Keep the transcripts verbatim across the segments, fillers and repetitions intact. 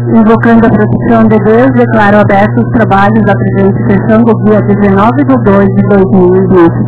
Invocando a proteção de Deus, declaro abertos os trabalhos da presente sessão do dia dezenove de dois de dois mil e vinte.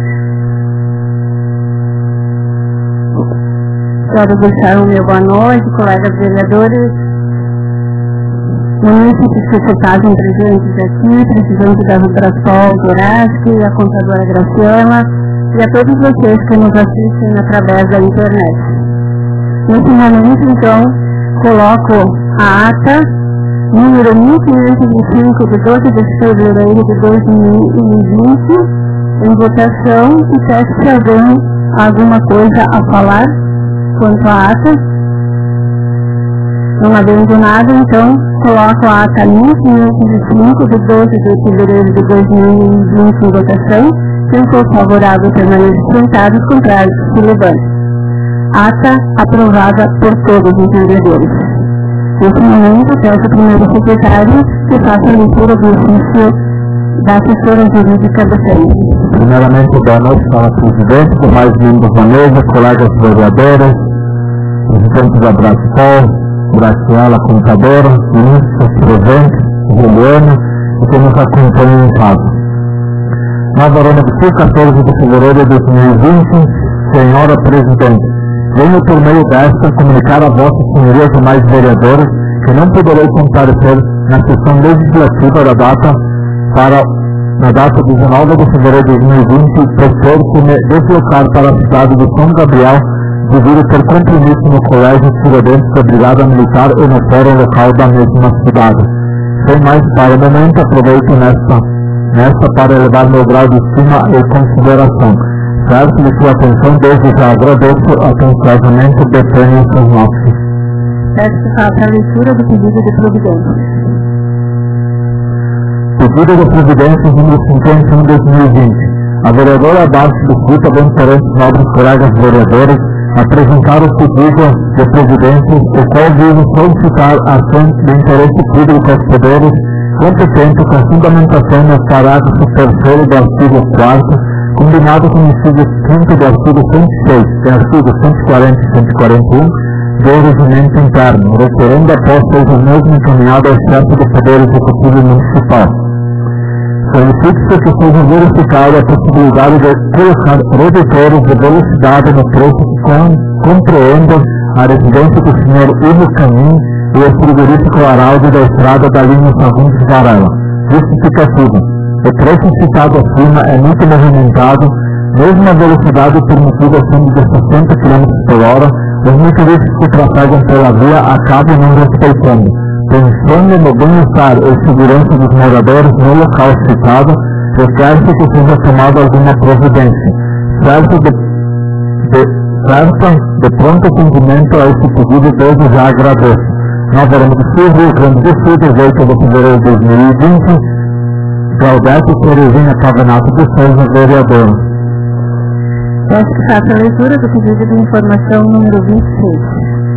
Quero deixar o meu boa noite, colegas vereadores, munícipes que se fazem presentes aqui, presidente da Vibrasol, Dorasque, a contadora Graciela, e a todos vocês que nos assistem através da internet. Nesse momento, então, coloco a ata número mil quinhentos e cinco, de doze de fevereiro de dois mil e vinte, em votação, e peço se alguém alguma coisa a falar quanto à ata. Não havendo nada, então, coloco a ata mil quinhentos e cinco, de doze de fevereiro de dois mil e vinte, em votação. Quem for favorável permanece sentado, os contrários se levante. Ata aprovada por todos os vereadores. Nesse momento, peço ao primeiro secretário que faça a leitura do ofício da assessora jurídica do Centro. Primeiramente, boa noite para o presidente, demais membros da mesa, colegas vereadores, presidente da Brasol, Graciela, contadora, ministros presentes, Juliana, e que nos acompanham em casa. Nova Arena do Sul, quatorze de fevereiro de dois mil e vinte, senhora presidente, venho por meio desta comunicar a vossas senhorias demais vereadores que não poderei comparecer na sessão legislativa da data para na data dezenove de fevereiro de dois mil e vinte, por ter que me deslocar para a cidade de São Gabriel devido ter compromisso no Colégio Tiradentes da Brigada Militar e no fórum local da mesma cidade. Sem mais para o momento, aproveito nesta, nesta para elevar meu grau de estima e consideração. Certo de sua atenção, desde já agradeço atenciosamente o Betânia Sosnowski. Peço que faça a leitura do pedido de providência. Pedido de providência número cinquenta e um de dois mil e vinte. A vereadora Darcy do Fruta, bem diferentes nobres colegas vereadores, apresentaram o pedido de providência, o qual visa solicitar a ação de interesse público aos poderes competentes com fundamentação no parágrafo terceiro do artigo quarto, combinado com o inciso quinto do artigo cento e seis e artigo cento e quarenta e cento e quarenta e um do regimento interno, referendo após seja o mesmo encaminhado ao chefe do Poder Executivo Municipal. Solicita que seja verificada a possibilidade de colocar redutores de velocidade no trecho que compreendam a residência do senhor Ivo Caminho e o frigorífico Araldo da estrada da linha Fagundes Varela. Justificativa. O trecho citado acima é muito movimentado, mesmo a velocidade permitida sendo de sessenta quilômetros por hora, os motoristas que trafegam pela via acabam não respeitando. Pensando no bem-estar e segurança dos moradores no local citado, requer-se que seja tomada alguma providência. Certo de, de, certa de pronto atendimento a esse pedido, desde já agradeço. Nova Arena do Sul, Rio Grande do Sul, dezoito de fevereiro de dois mil e vinte, Claudete Terezinha Pavanato de Souza, vereadora. Peço que faça a leitura do pedido de informação número vinte e seis.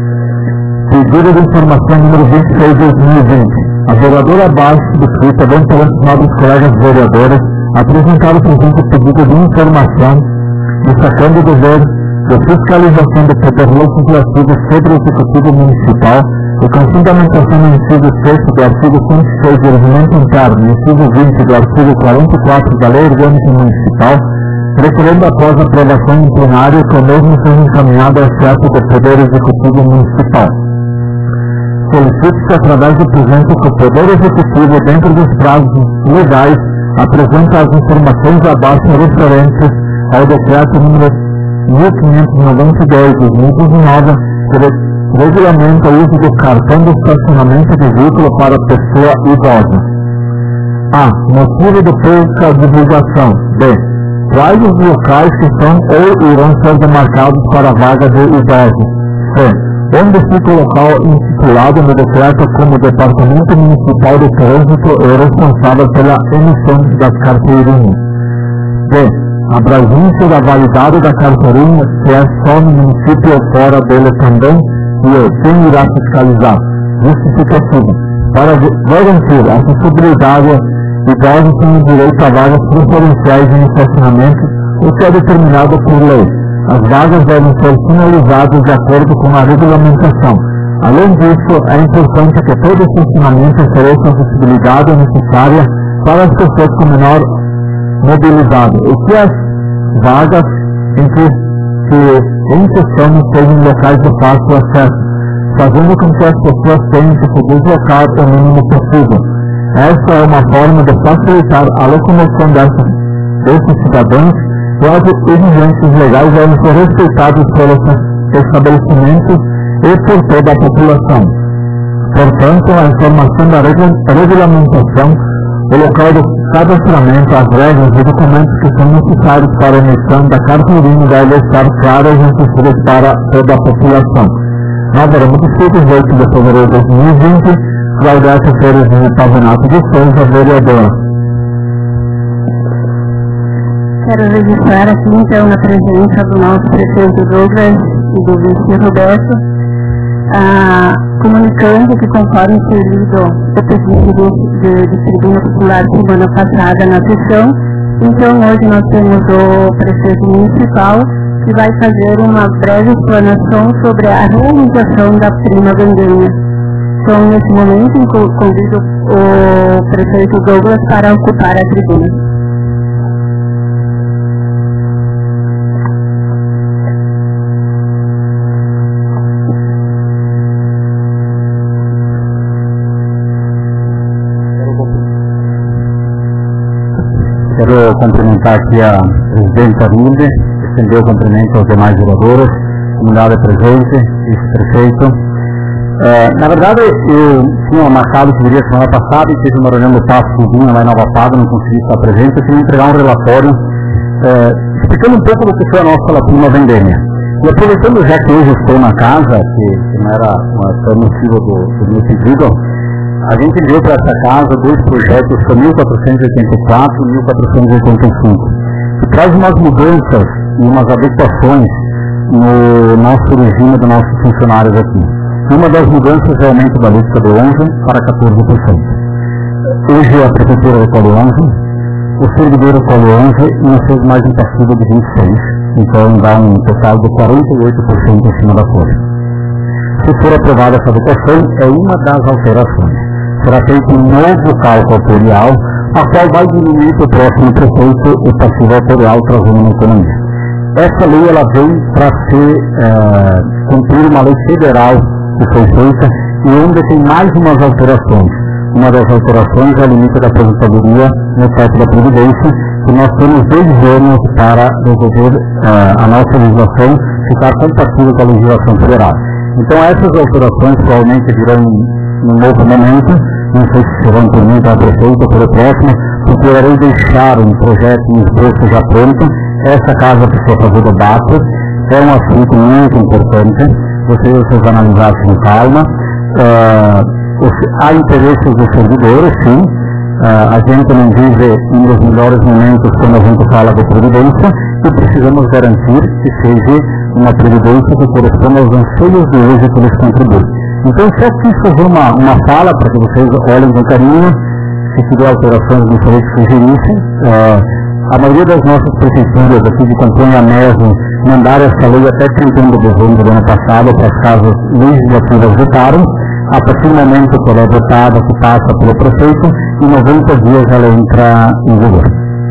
Pedido de informação número vinte e seis de dois mil e vinte. A vereadora Darcy do Fruta, bem diferentes nobres colegas vereadores, apresentaram o presente pedido de informação, destacando o dever de fiscalização do Poder Legislativo sobre o Executivo Municipal e com fundamentação no inciso sexto do artigo cento e seis do Regimento Interno e inciso vinte do artigo quarenta e quatro da Lei Orgânica Municipal, requerendo após a aprovação em plenário que o mesmo seja encaminhado ao chefe do Poder Executivo Municipal. Solicita-se através do presente que o Poder Executivo, dentro dos prazos legais, apresente as informações abaixo referentes ao decreto número mil quinhentos e noventa e dois de dois mil e dezenove, que regulamenta o uso do cartão de estacionamento de veículo para pessoa idosa. A. Motivo de pouca divulgação. B. Quais os locais que são ou irão ser demarcados para a vaga de idosos? C. Onde fica o local intitulado no decreto como Departamento Municipal de Trânsito e responsável pela emissão das carteirinhas. D. Abrangência da validade da carteirinha, se é só no município ou fora dele também, e quem irá fiscalizar. Justificativa. Para garantir a acessibilidade, idosos têm direito a vagas preferenciais em estacionamento, o que é determinado por lei. As vagas devem ser finalizadas de acordo com a regulamentação. Além disso, é importante que todo esse ensinamento ofereça a acessibilidade necessária para as pessoas com menor mobilidade e que as vagas em que se encaixam sejam locais de fácil acesso, fazendo com que as pessoas tenham que se deslocar o mínimo possível. Esta é uma forma de facilitar a locomoção dessas, desses cidadãos e as exigências legais devem ser respeitadas pelos estabelecimentos e por toda a população. Portanto, a informação da regulamentação, o local de cadastramento, as regras e documentos que são necessários para a emissão da carteirinha devem estar claras e acessíveis para toda a população. Nova Município, oito de fevereiro de dois mil e vinte, Claudete Terezinha Pavinato de Souza, vereadora. Quero registrar aqui, então, na presença do nosso prefeito Douglas e do vice Roberto, ah, comunicando que, conforme foi lido o pedido de, de tribuna popular semana passada na sessão, então hoje nós temos o prefeito municipal que vai fazer uma breve explanação sobre a realização da prima gandanha. Então, nesse momento, convido o prefeito Douglas para ocupar a tribuna. Quero cumprimentar aqui a presidenta Rilde, estender o cumprimento aos demais vereadores, comunidade presente, vice-prefeito. É, na verdade, eu tinha marcado que viria semana passada e teve uma reunião do Passo Cozinha lá em Nova Pada, não consegui estar presente. Eu queria entregar um relatório é, explicando um pouco do que foi a nossa prima vendêmia. E aproveitando já que hoje estou na casa, que, que não era o motivo do, do meu pedido, a gente enviou para essa casa dois projetos, que são mil quatrocentos e oitenta e quatro e mil quatrocentos e oitenta e cinco, que traz umas mudanças e umas adequações no nosso regime dos nossos funcionários aqui. Uma das mudanças é o aumento da alíquota de onze para quatorze por cento. Hoje a prefeitura recolhe onze, o servidor recolhe onze e nós temos mais um passivo de vinte e seis. Então dá um total de quarenta e oito por cento em cima da folha. Se for aprovada essa adequação, é uma das alterações. Será feito um novo cálculo autorial, a qual vai diminuir para o próximo prefeito o passivo autorial trazendo na economia. Essa lei ela vem para ser é, cumprir uma lei federal que foi feita e onde tem mais umas alterações. Uma das alterações é o limite da aposentadoria no teto da Previdência, que nós temos dois anos para resolver uh, a nossa legislação ficar compatível com a legislação federal. Então essas alterações provavelmente virão num novo momento, não sei se serão por mim, para a prefeita, ou pelo próximo, procurarei deixar um projeto, um esboço já pronto. Essa casa precisa fazer debate, é um assunto muito importante, vocês, vocês analisassem com calma. Uh, há interesses dos servidores, sim. Uh, a gente não vive um dos melhores momentos quando a gente fala de previdência e precisamos garantir que seja uma previdência que corresponda aos anseios de hoje que eles contribuem. Então, só quis fazer uma, uma fala para que vocês olhem com carinho, se tiver alterações, gostaria que sugerissem. Uh, a maioria das nossas prefeituras aqui de campanha mesmo mandaram essa lei até trinta e um de dezembro do ano passado para as casas legislativas votaram. A partir do momento que ela é votada, que passa pelo prefeito, em noventa dias ela entra em vigor.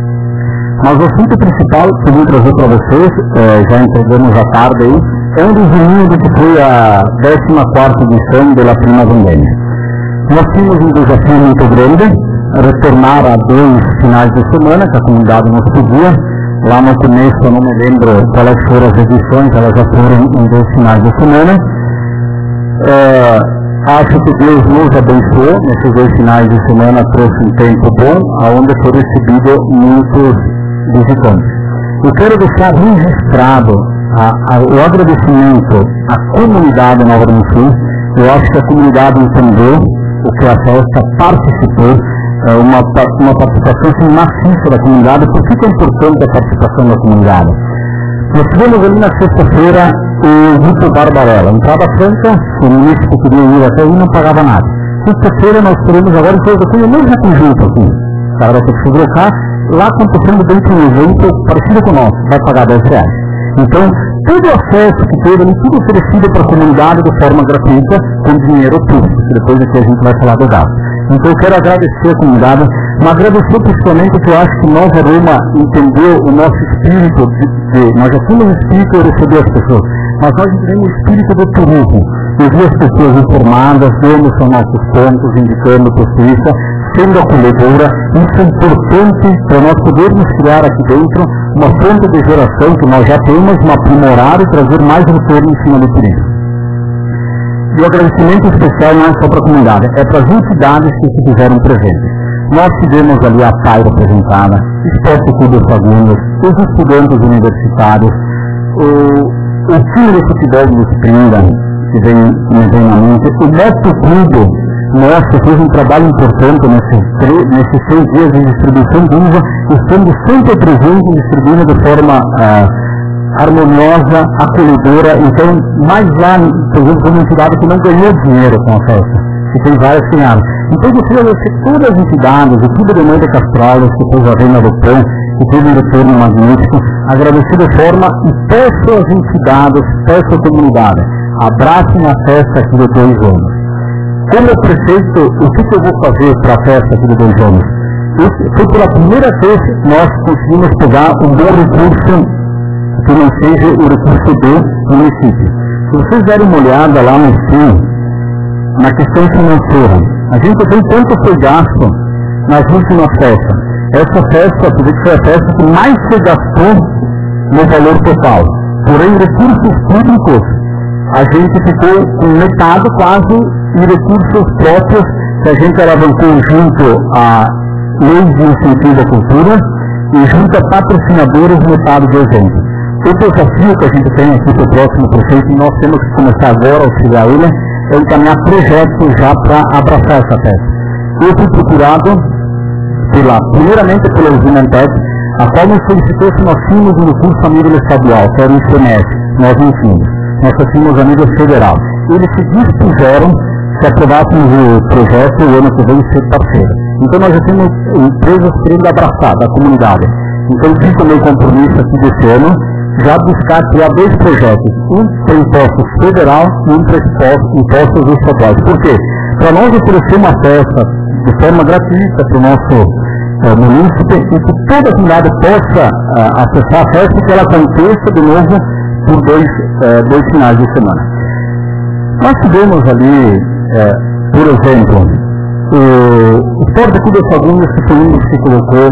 Mas o assunto principal que eu vim trazer para vocês, eh, já entregamos à tarde aí, é um resuminho do que foi a décima quarta edição da Prima Vendêmia. Nós tínhamos um desafio muito grande, retornar a dois finais de semana, que a comunidade nos pedia. Lá no começo, eu não me lembro quais foram as edições, elas já foram em dois finais de semana. Eh, Acho que Deus nos abençoou, nesses dois finais de semana trouxe um tempo bom, onde foi recebido muitos visitantes. Eu quero deixar registrado a, a, o agradecimento à comunidade Nova do Sul. Eu acho que a comunidade entendeu o que a festa, participou, é, uma, uma participação assim, maciça da comunidade. Por que é importante a participação da comunidade? Nós tivemos ali na sexta-feira o Grupo Barbarella. Entrada franca, o município que queria ir até aí não pagava nada. Sexta-feira nós teremos agora em coisa com o mesmo conjunto aqui. O cara vai ter que se deslocar, lá acontecendo dentro de um evento parecido com o nosso, vai pagar dez reais. Então, todo o acesso que teve, tudo oferecido para a comunidade de forma gratuita, com dinheiro público. Depois aqui a gente vai falar do gasto. Então eu quero agradecer a comunidade, mas agradecer principalmente que eu acho que Nova Roma entendeu o nosso espírito, de, de, nós já temos o espírito de receber as pessoas, mas nós temos o espírito do turismo, de ver as pessoas informadas, vendo os nossos pontos, indicando por isso, sendo acolhedora. Isso é importante para nós podermos criar aqui dentro uma fonte de geração que nós já temos, uma aprimorar e trazer mais retorno em cima do turismo. E o agradecimento especial não é só para a comunidade, é para as entidades que se fizeram presentes. Nós tivemos ali a P A I representada, Esporte Clube Fagundes, os estudantes universitários, o, o time de futebol do Springa, que vem, me vem na mente, o Moto Clube nosso fez um trabalho importante nesses, nesses seis dias de distribuição de uva, estando sempre presente, distribuindo de forma ah, harmoniosa, acolhedora. Então, mais lá, por exemplo, uma entidade que não ganhou dinheiro com a festa, que tem várias ganharam. Então, eu queria agradecer todas as entidades, o Clube de Mãe de Castral, que fez a Venda do Pão, que teve um retorno magnífico, agradecer de forma, e peço às entidades, peço à comunidade, abracem a festa aqui de dois anos. Como prefeito, o que, que eu vou fazer para a festa aqui de dois anos? Foi pela primeira vez que nós conseguimos pegar um bom recurso que não seja o recurso do município. Se vocês derem uma olhada lá no fim, na questão financeira, a gente tem quanto foi gasto nas últimas festas. Essa festa, por que foi a festa que mais se gastou no valor total. Porém, recursos públicos, a gente ficou com metade quase em recursos próprios que a gente alavancou junto a leis de incentivo à cultura e junto a patrocinadores metade do evento. O desafio que a gente tem aqui para o próximo prefeito, e nós temos que começar agora a auxiliar ele, é encaminhar projetos já para abraçar essa festa. Eu fui procurado, pela, primeiramente pela Usinantec, a qual nos solicitou se nós tínhamos um recurso a nível estadual, que era o I C M S, nós não tínhamos. Nós tínhamos a nível federal. Eles se dispuseram, se aprovássemos o projeto, o ano que vem ser parceiro. Então nós já temos empresas querendo abraçar da comunidade. Então fica o meu compromisso aqui desse ano, já buscar criar dois projetos, um para impostos federal e um para impostos estaduais. Por quê? Para nós oferecer uma festa de forma gratuita para o nosso é, município e que toda a comunidade possa é, acessar a festa e que ela aconteça de novo por dois, é, dois finais de semana. Nós tivemos ali, é, por exemplo, o Esporte Clube Fagundes, que foi um dos que colocou,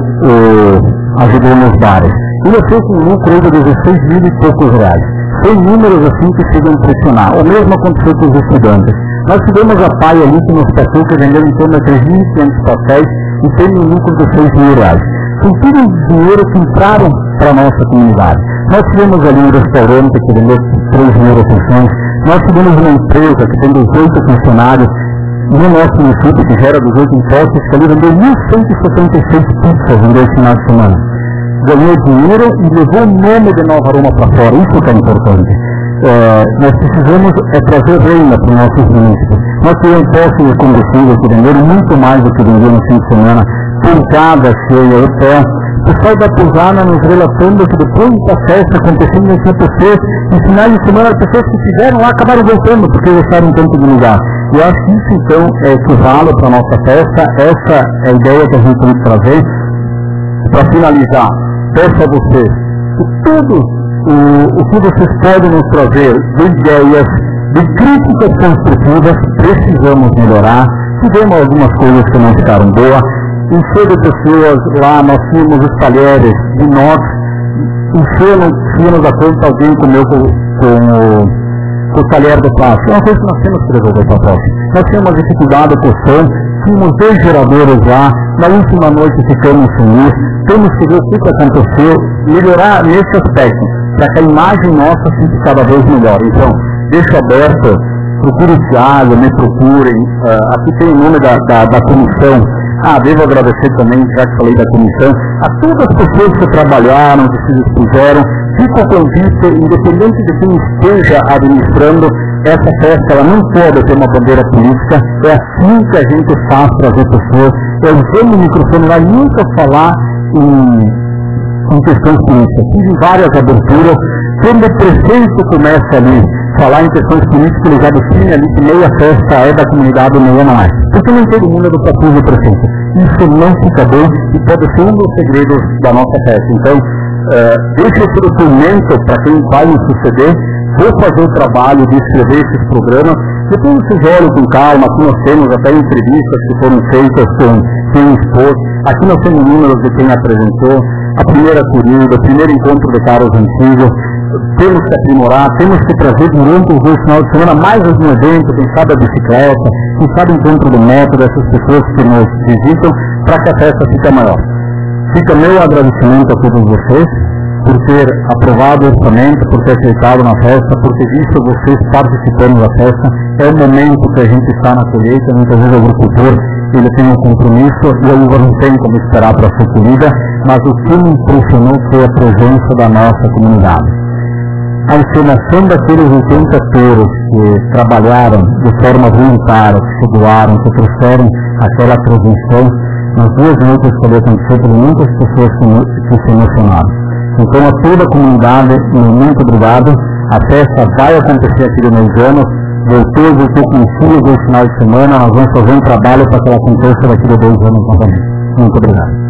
o, ajudou nos bares. Ele fez um lucro de dezesseis mil e poucos reais. Tem números assim que chegam a impressionar. O mesmo aconteceu com os estudantes. Nós tivemos a P A I ali que nos passou, que vendeu em torno de três mil e quinhentos papéis e tem um lucro de seis mil reais. São tudo dinheiro que entraram para a nossa comunidade. Nós tivemos ali um restaurante que vendeu três mil refeições. Nós tivemos uma empresa que tem dezoito funcionários no nosso município, que gera dezoito impostos, que ali vendeu mil cento e setenta e seis pizzas em dois finais de semana. Ganhou dinheiro e levou o nome de Nova Roma para fora. Isso que é importante. É, nós precisamos é, trazer renda para os nossos municípios. Nós tivemos postos de combustível que venderam muito mais do que venderam no fim de semana, pousada cheia, hotel. O pessoal da pousada nos relatando que depois da festa acontecendo em Santa Fé, no final de semana as pessoas que estiveram lá acabaram voltando porque gostaram tanto de lugar. E eu acho que isso então é equivale para a nossa festa. Essa é a ideia que a gente tem que trazer. Para finalizar, peço a vocês que tudo o, o que vocês podem nos trazer de ideias, de críticas construtivas, precisamos melhorar. Tivemos algumas coisas que não ficaram boas. Em cheio de pessoas lá, nós tínhamos os talheres de nós, enchendo, tínhamos a conta, alguém comeu com, com o, com o talher de plástico. É uma coisa que nós temos que resolver para a próxima. Nós tínhamos uma dificuldade com o som, tínhamos dois geradores lá, na última noite ficamos sem luz, temos que ver o que aconteceu, melhorar nesse aspecto, para que a imagem nossa fique cada vez melhor. Então, deixo aberto, procure o Thiago, me procurem, uh, aqui tem o nome da, da, da comissão. Ah, devo agradecer também, já que falei da comissão, a todas as pessoas que trabalharam, que se expuseram. Fica o convite, independente de quem esteja administrando essa festa, ela não pode ter uma bandeira política. É assim que a gente faz para as pessoas. Eu usei o microfone lá nunca falar em, em questões políticas. Tive várias aberturas, Quando o prefeito começa ali a falar em questões políticas, ele já define ali que meia festa é da comunidade, meia não é. Porque nem todo mundo é do partido do prefeito. Isso não fica bem e pode ser um dos segredos da nossa festa. Então, uh, deixe esse documento para quem vai me suceder. Vou fazer o trabalho de escrever esses programas. Depois vocês olham com calma. Aqui nós temos até entrevistas que foram feitas com quem expôs. Aqui nós temos números de quem apresentou. A primeira corrida, o primeiro encontro de caras antigos. Temos que aprimorar, temos que trazer durante os dois finais de semana mais algum evento, quem sabe a bicicleta, quem sabe o encontro do método, essas pessoas que nos visitam, para que a festa fique maior. Fica meu agradecimento a todos vocês por ter aprovado o orçamento, por ter aceitado na festa, por ter visto vocês participando da festa. É o momento que a gente está na colheita, muitas vezes o agricultor ele tem um compromisso e a uva não tem como esperar para ser colhida, mas o que me impressionou foi a presença da nossa comunidade. A encenação daqueles oitenta touros que trabalharam de forma voluntária, que se doaram, que trouxeram aquela transmissão, nas duas noites que ali aconteceu, por muitas pessoas que se emocionaram. Então, a toda a comunidade, muito obrigado. A festa vai acontecer aqui de dois anos. Voltou, voltou com filhos dois finais de semana. Nós vamos fazer um trabalho para que ela aconteça daqui de dois anos novamente. Muito obrigado.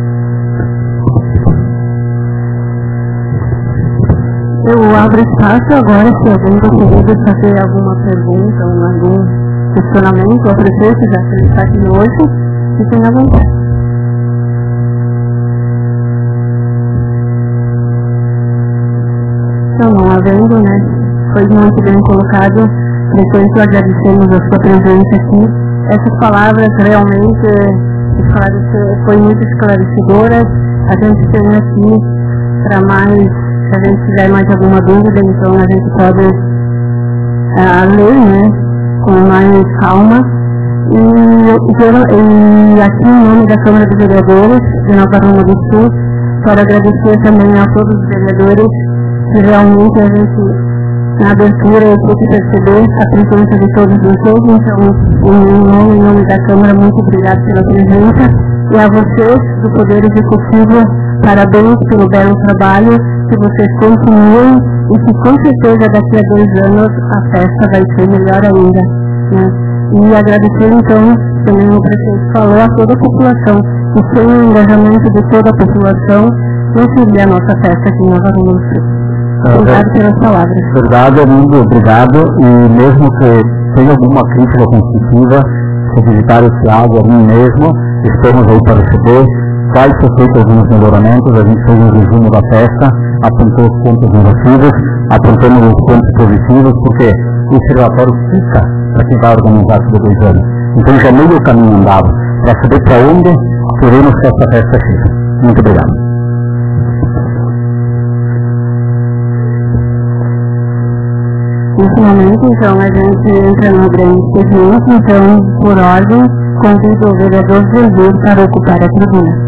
Eu abro espaço agora, se alguém gostaria de fazer alguma pergunta ou algum questionamento ao prefeito, já que ele está aqui hoje, fiquem à vontade. Então, não havendo, né? Foi muito bem colocado. Prefeito, agradecemos a sua presença aqui. Essas palavras realmente foi muito esclarecedoras. A gente tem aqui para mais. Se a gente tiver mais alguma dúvida, então a gente pode uh, ler, né, com mais calma. E, e aqui, em nome da Câmara de Vereadores de Nova Roma do Sul, quero agradecer também a todos os vereadores que realmente a gente, na abertura, eu pude perceber a presença de todos vocês. Então, em nome, em nome da Câmara, muito obrigado pela presença. E a vocês, do Poder Executivo, parabéns pelo belo trabalho, que vocês continuem e que com certeza daqui a dois anos a festa vai ser melhor ainda, né? E agradecer então, também o prefeito falou, a toda a população, e sem o engajamento de toda a população, não seria a nossa festa aqui em Nova Roma do Sul. Obrigado é, pelas palavras. Verdade, amigo, obrigado. E mesmo que tenha alguma crítica construtiva, se visitar esse água a mim mesmo, estamos aí para receber. Vai ser feito alguns melhoramentos, a gente fez um resumo da festa, apontou os pontos negativos, apontamos os pontos positivos, porque esse relatório fica para quem vai organizar por dois anos. Então já meio caminho andado, para saber para onde queremos que essa festa chegue. Muito obrigado. Nesse momento, então, a gente entra no grande expediente, então, por ordem, convido o vereador Jesus para ocupar a tribuna.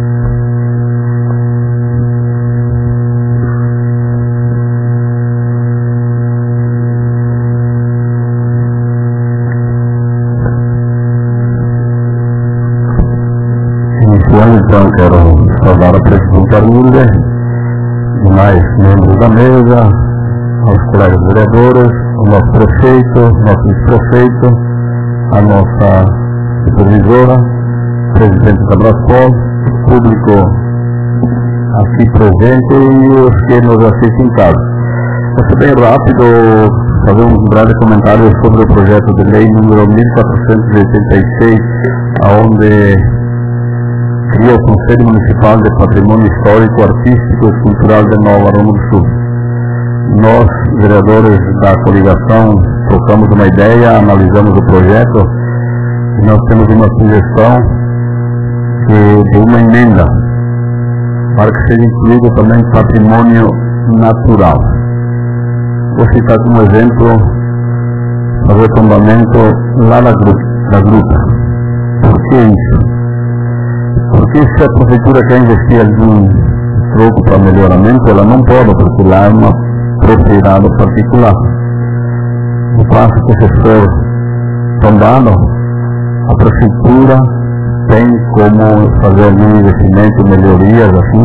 Então, quero saudar a presidente Armília, demais membros da mesa, aos colegas vereadores, o nosso prefeito, o nosso vice-prefeito, a nossa supervisora, presidente da Braspol, público aqui presente e os que nos assistem em casa. Vou ser bem rápido, fazer um breve comentário sobre o projeto de lei número mil quatrocentos e oitenta e seis, onde cria o Conselho Municipal de Patrimônio Histórico, Artístico e Cultural de Nova Roma do Sul. Nós, vereadores da coligação, trocamos uma ideia, analisamos o projeto e nós temos uma sugestão de uma emenda para que seja incluído também patrimônio natural. Vou citar como exemplo o retombamento lá da gruta. Da gruta. Por que isso? Porque se a prefeitura quer investir algum troco para melhoramento, ela não pode, porque lá é uma propriedade particular. No caso que se for tombado, a prefeitura tem como fazer algum investimento, melhorias assim,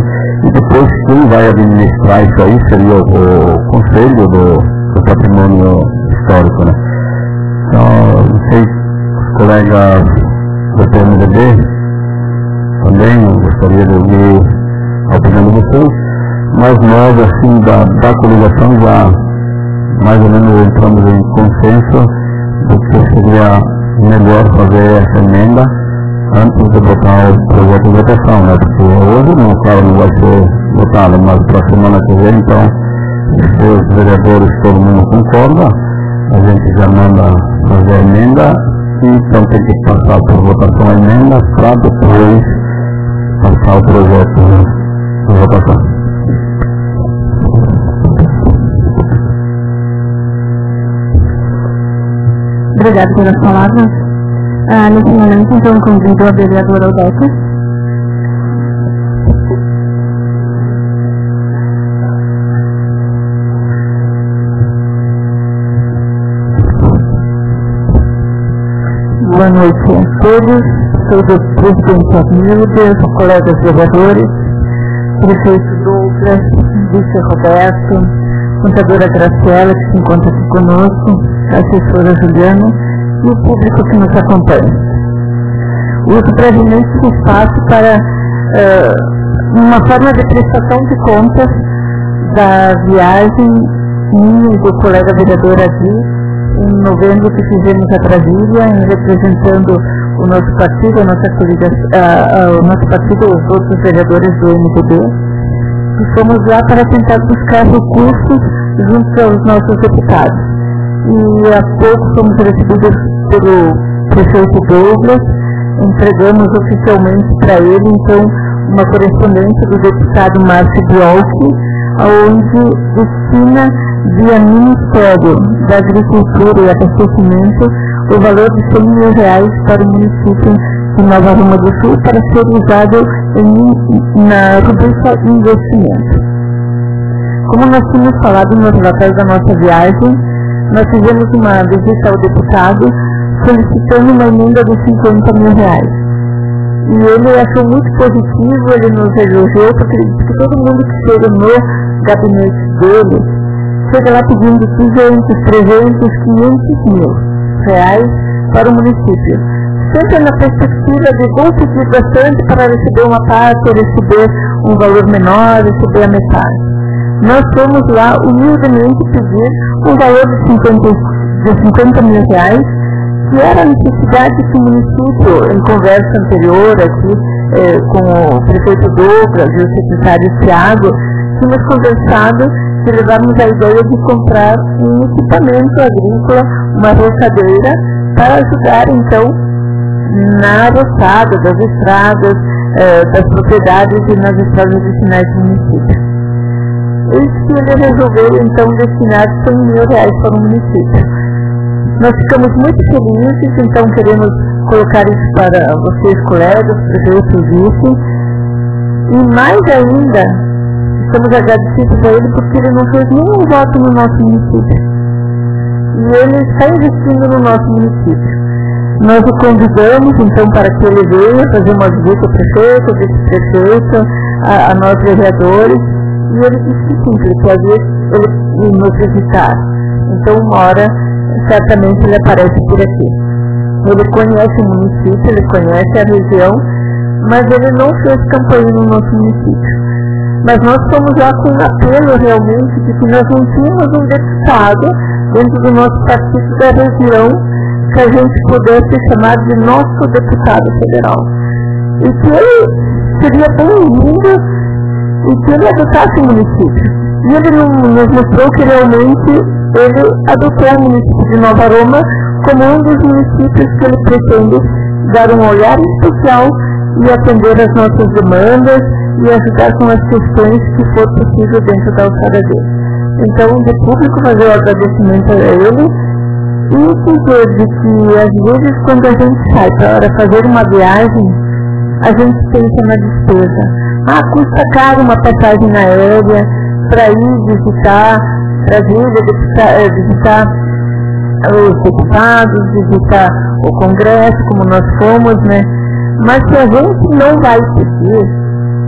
E depois quem vai administrar isso aí seria o, o Conselho do, do Patrimônio Histórico, né? Então, não sei, os colegas do P M D B também, eu gostaria de ouvir a opinião de vocês, mas nós, assim, da, da coligação já mais ou menos entramos em consenso do que seria melhor fazer essa emenda antes de botar o projeto de votação, né? Porque hoje não, claro, não vai ser votado, mas para a semana que vem, então, se os vereadores, todo mundo concorda, a gente já manda fazer a emenda, e então tem que passar por votação a emenda para depois passar o projeto de votação. Obrigada pelas palavras. Ah, nesse momento, então, convido a vereadora Aldeca. Boa noite a todos, todo o presidente Arnildes, colegas vereadores, prefeito Douglas, vice Roberto, contadora Graciela, que se encontra aqui conosco, a assessora Juliana e o público que nos acompanha. Uso brevemente esse espaço para uh, uma forma de prestação de contas da viagem minha e do colega vereador aqui, em novembro, que fizemos a Brasília, representando o nosso partido, a nossa coligação, uh, uh, o nosso partido, os outros vereadores do M D B, e fomos lá para tentar buscar recursos junto aos nossos deputados. E há pouco fomos recebidos pelo prefeito Douglas, entregamos oficialmente para ele, então, uma correspondência do deputado Márcio Biolchi, onde destina via Ministério da Agricultura e Abastecimento o valor de cem mil reais para o município de Nova Roma do Sul para ser usado em, na rubrica investimento. Como nós tínhamos falado no relatório da nossa viagem, nós fizemos uma visita ao deputado solicitando uma emenda de cinquenta mil reais. E ele achou muito positivo, ele nos elogiou, porque ele disse que todo mundo que chega no gabinete dele chega lá pedindo duzentos, trezentos, quinhentos mil reais para o município. Sempre na perspectiva de vou pedir bastante para receber uma parte, receber um valor menor, receber a metade. Nós fomos lá humildemente pedir um valor de cinquenta, de cinquenta mil reais, que era a necessidade que o município, em conversa anterior aqui eh, com o prefeito Douglas e o secretário Thiago, tínhamos conversado de levarmos a ideia de comprar um equipamento agrícola, uma roçadeira, para ajudar então na roçada das estradas, eh, das propriedades e nas estradas vicinais do município. Eis que ele resolveu então destinar cem mil reais para o município. Nós ficamos muito felizes, então queremos colocar isso para vocês, colegas, prefeitos, vice, e mais ainda, estamos agradecidos a ele porque ele não fez nenhum voto no nosso município. E ele está investindo no nosso município. Nós o convidamos, então, para que ele venha fazer uma visita ao prefeito, ao vice-prefeito, a, a nós vereadores, e ele disse que sim, que ele queria ele nos visitar. Então, uma hora, certamente ele aparece por aqui. Ele conhece o município, ele conhece a região, mas ele não fez campanha no nosso município. Mas nós fomos lá com um apelo realmente de que nós não tínhamos um deputado dentro do nosso partido da região que a gente pudesse chamar de nosso deputado federal. E que ele seria bem-vindo e que ele adotasse o município. E ele nos mostrou que realmente ele adotou o município de Nova Roma como um dos municípios que ele pretende dar um olhar especial e atender as nossas demandas e ajudar com as questões que for possível dentro da alçada dele. Então, de público, fazer o agradecimento a ele e dizer de que, às vezes, quando a gente sai para fazer uma viagem, a gente pensa na despesa. Ah, custa caro uma passagem aérea para ir visitar Brasília, visitar, visitar os deputados, visitar o Congresso, como nós fomos, né? Mas se a gente não vai pedir,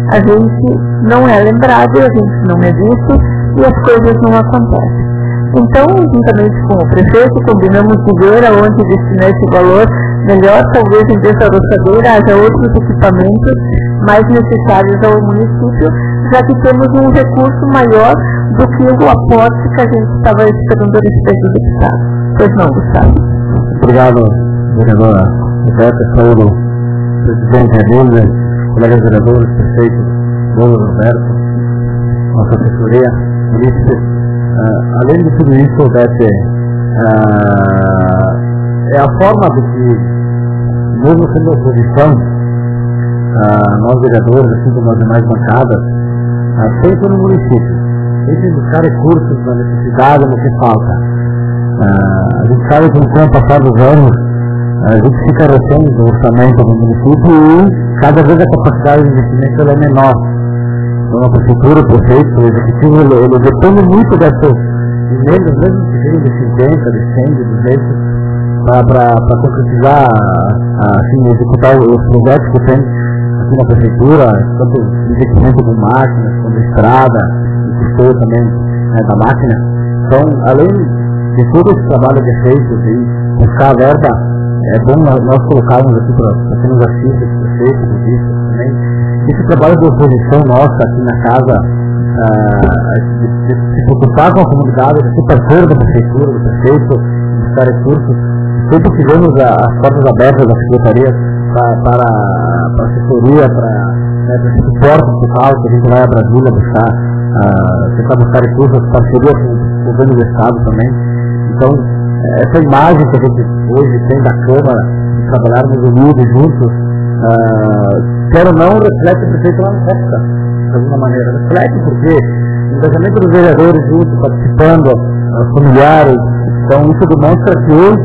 a gente não é lembrado, a gente não é visto e as coisas não acontecem. Então, juntamente com o prefeito, combinamos de ver aonde destinar esse valor melhor, talvez em vez da roçadeira haja outros equipamentos mais necessários ao município, já que temos um recurso maior do que o aporte que a gente estava esperando a respeito do Estado. Pois não, Gustavo? Obrigado, vereadora Roberta, saúdo presidente Adilha, colegas vereadores, prefeito Bruno Roberto, nossa assessoria, polícia. Uh, além de tudo isso, Beth, uh, é a forma de que, mesmo sendo oposição, uh, nós vereadores, assim como as demais bancadas, uh, sempre no município, sempre buscar recursos na necessidade, no que falta. Uh, a gente sabe que com o passar dos anos, a gente fica refém do orçamento do município e cada vez a capacidade de investimento é menor. Então a prefeitura, o prefeito, o executivo, ele, ele depende muito dessas emendas, mesmo que sejam de cinquenta, de cem, de duzentos, para concretizar, assim, executar os projetos que tem aqui na prefeitura, tanto investimento de máquinas, como estrada, e custeio também, né, da máquina. Então, além de todo esse trabalho que é feito de buscar a verba, é bom nós colocarmos aqui para quem nos assiste, os prefeitos, os bispos também, esse trabalho de oposição nossa aqui na casa, uh, de, de, de se preocupar com a comunidade, de ser parceiro da prefeitura, do prefeito, de buscar recursos, sempre tivemos a, as portas abertas da secretaria pra, para a assessoria, para né, esse suporte fiscal que a gente vai a Brasília buscar, uh, tentar buscar recursos, parceria com o governo do Estado também. Então, essa imagem que a gente hoje tem da Câmara, de trabalharmos unidos, juntos, uh, quero não, reflete o prefeito lá no Costa, de alguma maneira. Reflete porque o engajamento dos vereadores juntos, participando, uh, familiares, então isso demonstra que hoje,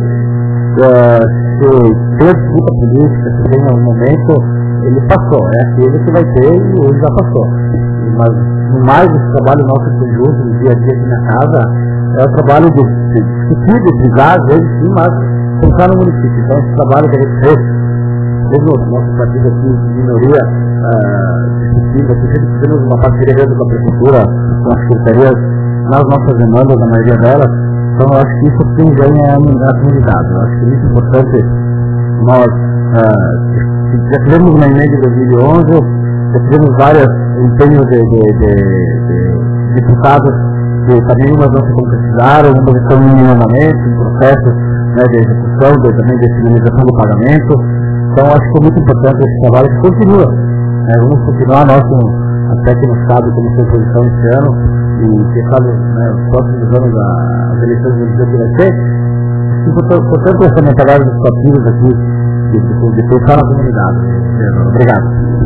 uh, se tem a disputa política, se tem um momento, ele passou, é aquele que vai ter e hoje já passou. Mas, no mais, esse trabalho nosso conjunto, no dia a dia aqui na casa, é o trabalho de, de discutir, de brigar, às vezes sim, mas pensar no município. Então, esse trabalho que a gente fez, mesmo o nosso partido aqui, de minoria, uh, discutindo, aqui sempre temos uma parceria dentro da prefeitura, com as secretarias, nas nossas demandas, na maioria delas. Então, eu acho que isso sim ganha a comunidade. Eu acho que é muito importante nós, uh, já tivemos uma emenda de dois mil e onze, já tivemos vários empenhos de, de, de, de deputados que também umas não se concretizaram, umas estão em momento, em processo, né, de execução, de, também de finalização do pagamento. Então acho que é muito importante esse trabalho que continua. Né, vamos continuar nosso, até que no Estado, como foi posição esse ano, e quem sabe né, os próximos anos as eleições do dia que vai ser. E, portanto, essa mentalidade dos partidos aqui, de, de, de pensar na comunidade. Obrigado.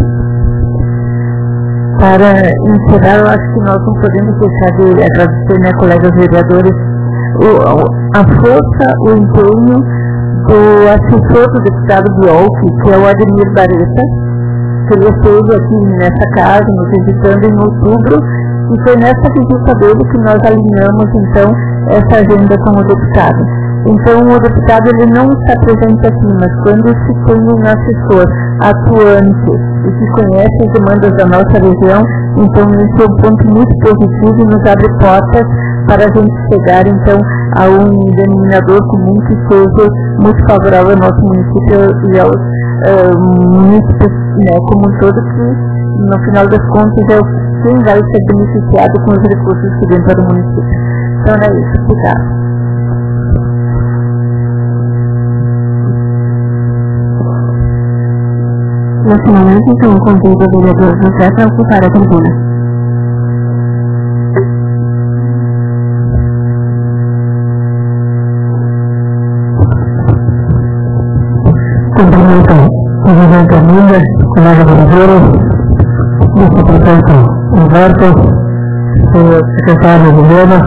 Para encerrar, eu acho que nós não podemos deixar de agradecer, né, colegas vereadores, o, a força, o empenho do assessor do deputado Biolfi, que é o Ademir Bareta, que ele esteve aqui nessa casa, nos visitando em outubro, e foi nessa visita dele que nós alinhamos, então, essa agenda com o deputado. Então, o deputado ele não está presente aqui, mas quando se tem um assessor atuante e que conhece as demandas da nossa região, então isso é um ponto muito positivo e nos abre portas para a gente chegar, então, a um denominador comum que seja muito favorável ao nosso município e aos uh, municípios, né, como um todo, que, no final das contas, é quem vai ser beneficiado com os recursos que vêm para o município. Então, é isso. Obrigado. Nesse momento, então, convido o vereador José para ocupar a tribuna. Cumprimento o presidente Arminda, colega vereador, vice-prefeito Humberto, o secretário Juliana,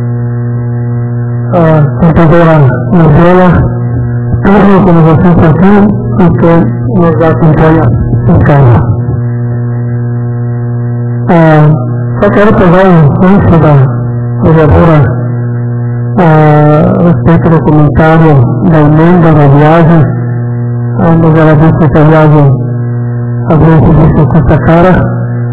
a contadora Marcela, todos os que vocês estão aqui e que nos acompanha em casa. Ah, só quero pegar um ponto da vereadora a respeito do comentário da emenda da viagem, onde ela disse que a viagem a gente disse custa cara.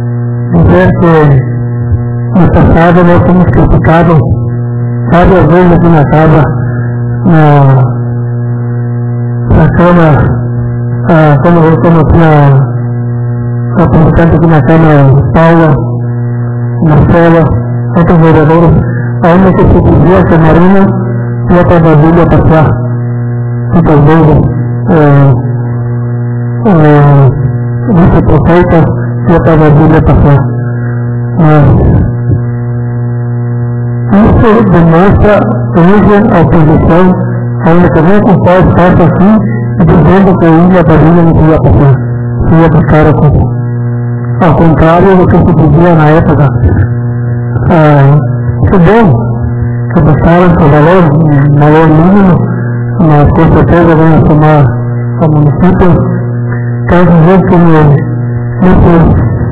dizer que no passado nós fomos criticados várias vezes aqui na casa, na, na Câmara, ah, como, como tinha representante aqui na Câmara, Paula, Marcela, outros vereadores, ainda que se dizia que a Marina ia para Brasília passear, muitas vezes, o vice-prefeito ia para Brasília passear. Mas isso demonstra hoje a oposição, ainda que nem com pós faça assim, dizendo que o Ilha Brasília não se ia passear, se ia buscar a coisa. Ao contrário do que se dizia na época, ah, que bom que buscaram o valor, valor mínimo, mas com certeza vão assumir ao município. Quero dizer que nesses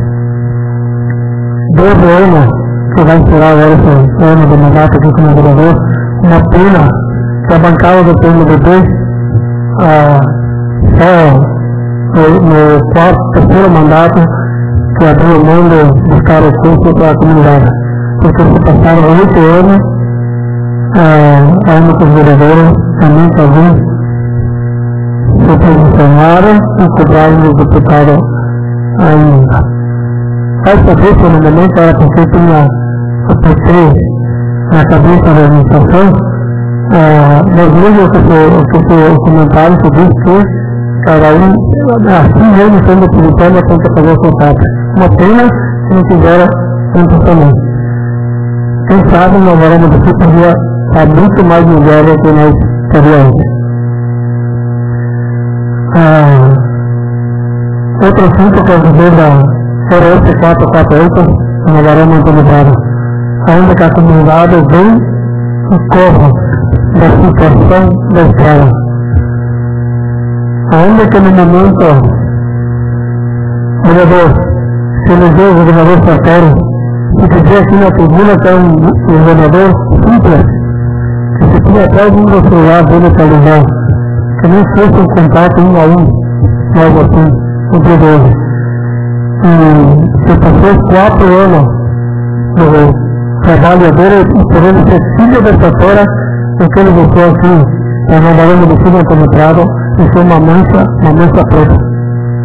doze anos que vai tirar agora esse ano de mandato aqui como vereador, uma pena que a bancada do P M D B, ah, só no, no quarto, terceiro mandato, que abriu mão de buscar recursos para a comunidade. Porque se passaram oito anos, ah, ainda que os vereadores também faziam, se posicionaram e cobraram os deputados ainda. Essa vez, no momento, era porque tinha o P T na cabeça da administração, ah, nos livros que se, que se comentaram, se diz que cada um, assim mesmo sendo opositório, tem que fazer o seu papel. Uma pena que não tiveram tanto também. Quem sabe nós veremos daqui podia estar muito mais melhor do que nós teríamos. Ah, outro assunto que eu dizer da R S quatrocentos e quarenta e oito, nós veremos Antônio Bravo. Ainda que a comunidade vem e corra da situação da estrada. Ainda que no momento, vereador, se elegeu o governador Sartori, se dizer aqui na tribuna que é um governador simples, que se tinha até um do celular dele para ligar, que nem fosse um contato um a um, algo assim, no dia de hoje. E se passou quatro anos do trabalho dele e podendo ser filho dessa terra, porque ele deixou assim, para não dar uma medicina penetrada, e foi uma mancha, uma mancha preta.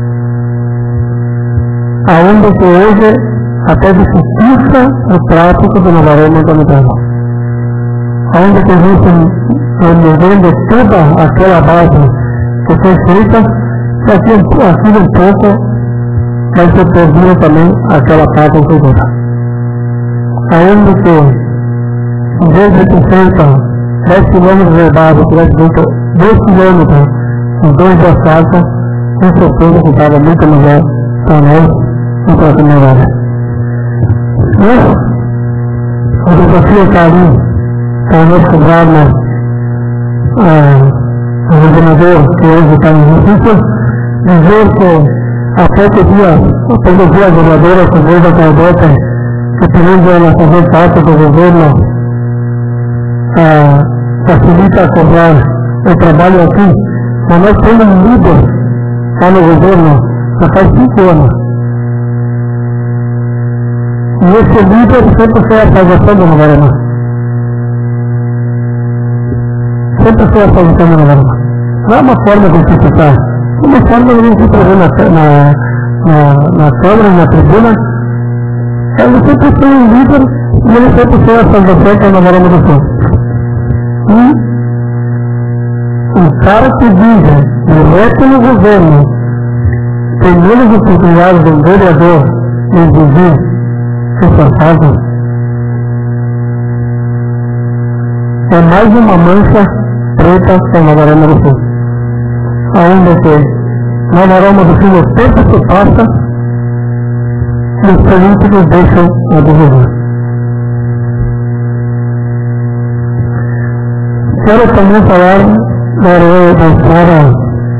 Aonde que hoje até de justiça o tráfico de Nova Roma Antônio Bravo. Aonde que existe removendo toda aquela base que foi feita, e aqui, aqui um pouco vai ser perdido também aquela parte anterior. Aonde que em vez de ter feito dez quilômetros de base, tivesse feito dois quilômetros e dois de asfalto, com certeza que estava muito melhor para nós e para a comunidade. Mas o desafio está ali para nós cobrarmos o governador que hoje está em justiça, dizer que até que dia, até que dia a vereadora que veio da Caldeira, que pedindo ela fazer parte do governo, ah, facilita a cobrar o trabalho aqui, mas nós temos um líder lá no governo já faz cinco anos. E esse líder sempre foi a salvação do Nova Roma. Sempre foi a salvação do Nova Roma. Não é uma forma de criticar, é uma forma de se trazer na, na, na, na câmara, na tribuna. Ele sempre foi um líder e ele sempre foi a salvação para o Nova Roma do Sul. E o cara que vive direto no governo tem menos oportunidades de um vereador em viver essa casa, é mais uma mancha preta para Nova Roma do Sul. Aonde que Nova Roma do Sul, o tempo que passa, os políticos deixam a desejar. Quero também falar da, da estrada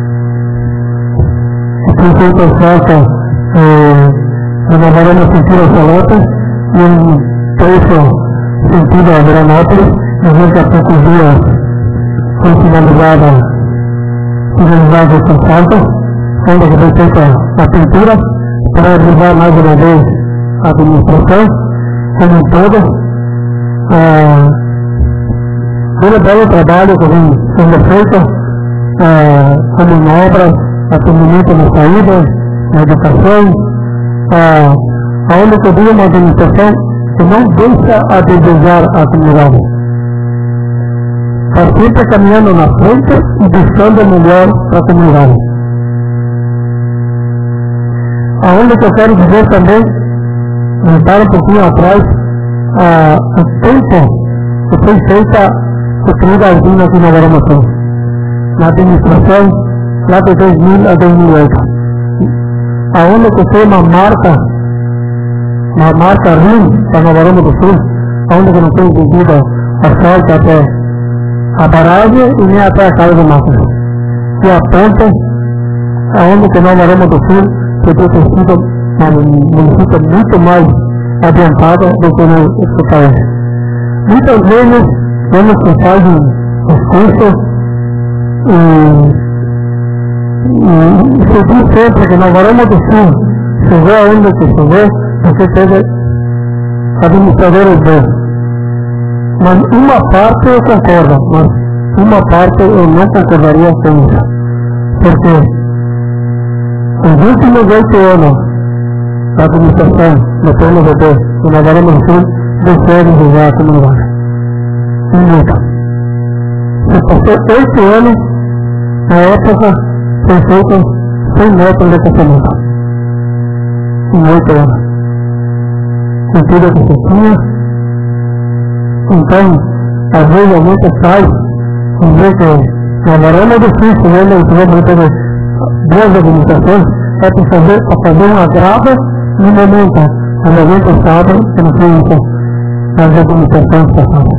que foi feita de Nova Roma sentido a Saleta e um trecho sentido a Veranópolis, dizendo que há poucos dias foi finalizada finalizada essa salta, onde foi feita a pintura para avisar mais uma vez a administração como um todo, ah, pelo belo trabalho que vem sendo feito, ah, como em obras, atendimento na saída, na educação, ah, onde que havia uma administração que não deixa a desejar a comunidade. Está sempre caminhando na frente e buscando o melhor para a comunidade. Aonde que eu quero dizer também, voltar um pouquinho atrás, ah, o tempo que foi feita, construída a usina aqui na Guaramação, na administração, lá de dois mil a dois mil e oito. Aonde que foi uma marca, uma marca ruim para Nova Roma do Sul, aonde que não foi devido asfalto até a barragem e nem até a casa do mato. E a ponta, aonde que Nova Roma do Sul podia ter sido um município muito mais adiantado do que no país. Muitas vezes, vemos que fazem os cursos e, e se diz sempre que Nova Roma do Sul chegou aonde que chegou porque teve administradores bons. Mas uma parte eu concordo, mas uma parte eu não concordaria com isso. Porque os últimos oito anos da administração do P M D B do Nova Roma do Sul deixaram de usar a comunidade. Nunca. Se passou oito anos, na época foi feito cem metros de acostamento. Em oito anos. Com tudo que se tinha. Então, às vezes a gente sai e vê que na Varanda do Sul, se ele não teve boas administrações, é para fazer, para fazer um agravo no momento, quando a gente sabe que não foi isso nas administrações passadas.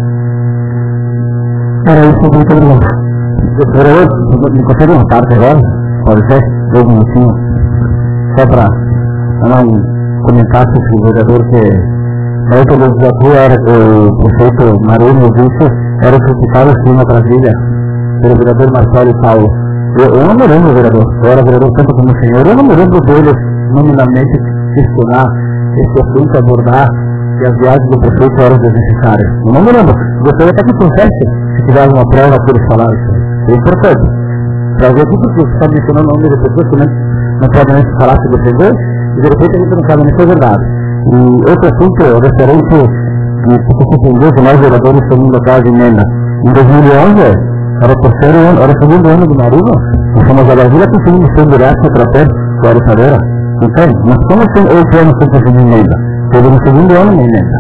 Era isso, muito obrigado. Doutora, me consegue uma parte agora? Pode ser? Dois minutinhos. Só para não comentar sobre o vereador que a outra legislatura era que o prefeito Marinho, o vice, era criticado assim na Brasília pelo vereador Marcelo e Paulo. Eu, eu não me lembro, vereador, eu era vereador tanto como o senhor, eu não me lembro deles nominalmente questionar esse assunto, abordar que as viagens do prefeito eram desnecessárias. Eu não me lembro. Gostaria até que confesse, se tiver alguma prova que eles falaram isso. É importante. Para ver tudo que você está mencionando o nome de pessoas que não, não podem nem falar se defender, e de repente a gente não sabe nem se é verdade. E outro assunto referente que se suspendeu que nós vereadores fomos local de emenda. Em dois mil e onze, era o terceiro ano, era o segundo ano do Marino, nós fomos a Brasília e conseguimos ser direto para ter com a oriçadeira. Então, nós estamos oito anos sem conseguir emenda. Teve no segundo ano uma emenda.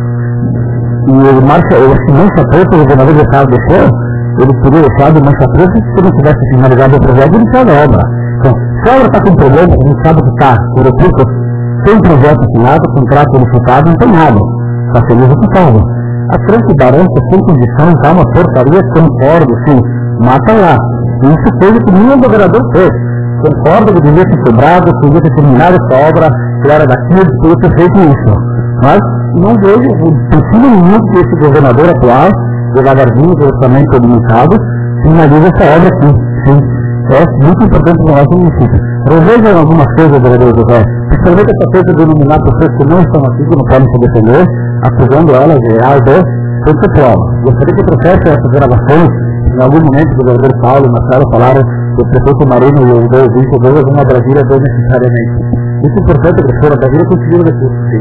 E o Marcia, eu acho que Mancha Preta, o governador do estado deixou, ele teria deixado Mancha Preta se não tivesse finalizado o projeto e iniciado a obra. Então, se a obra está com problema, a gente sabe que está, por repito, tem projeto assinado, contrato unificado, não tem nada. Está sendo executado. A transparência, sem condição, está uma portaria, concordo, sim, mata lá. Isso foi o que nenhum governador fez. Concordo que devia ter cobrado, que devia ter terminado essa obra, que era daqui, que devia ter feito isso. Mas não vejo o possível nenhum que esse governador atual, devagarzinho, do orçamento limitado, finaliza essa obra aqui. Sim. É muito importante para o nosso município. Revejam algumas coisas, vereador José, principalmente essa coisa de eliminar pessoas que não estão aqui, que não podem se defender, acusando elas de A e B, sem ter prova. Gostaria que trouxesse essas gravações, em algum momento, o governador Paulo e Marcelo falaram que o prefeito Marino e os dois vice dois vão a Brasília desnecessariamente. Muito importante que foram a Brasília conseguiram recursos, sim.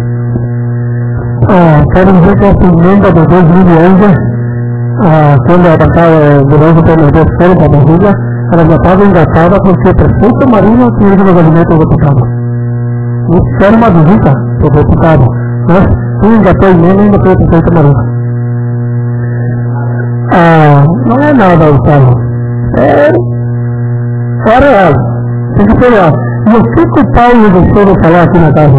Ah, quero dizer que essa emenda de dois mil e onze, ah, quando a batalha do novo P M D foi para Brasília, ela já estava engatada porque o prefeito Marino tinha ido no gabinete do deputado. Isso era uma visita para o deputado, mas quem engatou a emenda ainda foi o prefeito Marino. Ah, não é nada, Gustavo. É, é real. Tem que ser real. E o que que o Paulo deixou de falar aqui na casa?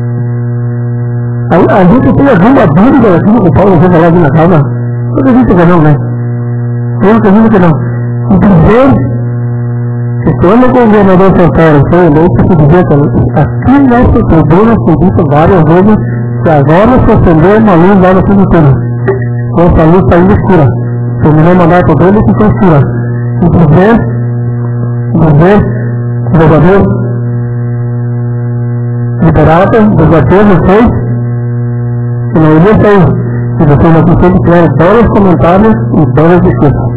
A, a gente tem alguma dúvida daquilo que o Paulo deixou de falar aqui na casa? Eu acredito que não, né? Eu acredito que não. E dizer que quando o governador Santana foi eleito, se dizia que aqui nessa tribuna foi dito várias vezes que agora se acendeu uma luz lá no fim do túnel. Com essa luz saindo escura. Terminou o mandato dele e ficou escura. E dizer, dizer, governador, liberada, desafiou vocês, que não iria sair. E vocês aqui sempre tiveram belos comentários e belas discussões.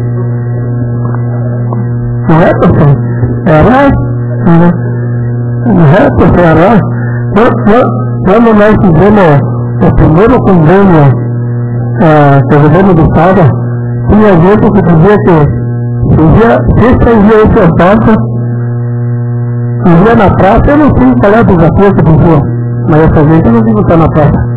Não é, pessoal? Era, não é, pessoal, era. Quando nós fizemos o primeiro convênio uh, com o governo do Estado, tinha gente que dizia que se saía esse assalto, iria na praça, eu não sei qual é o desafio que dizia, mas essa gente não vive estar na praça.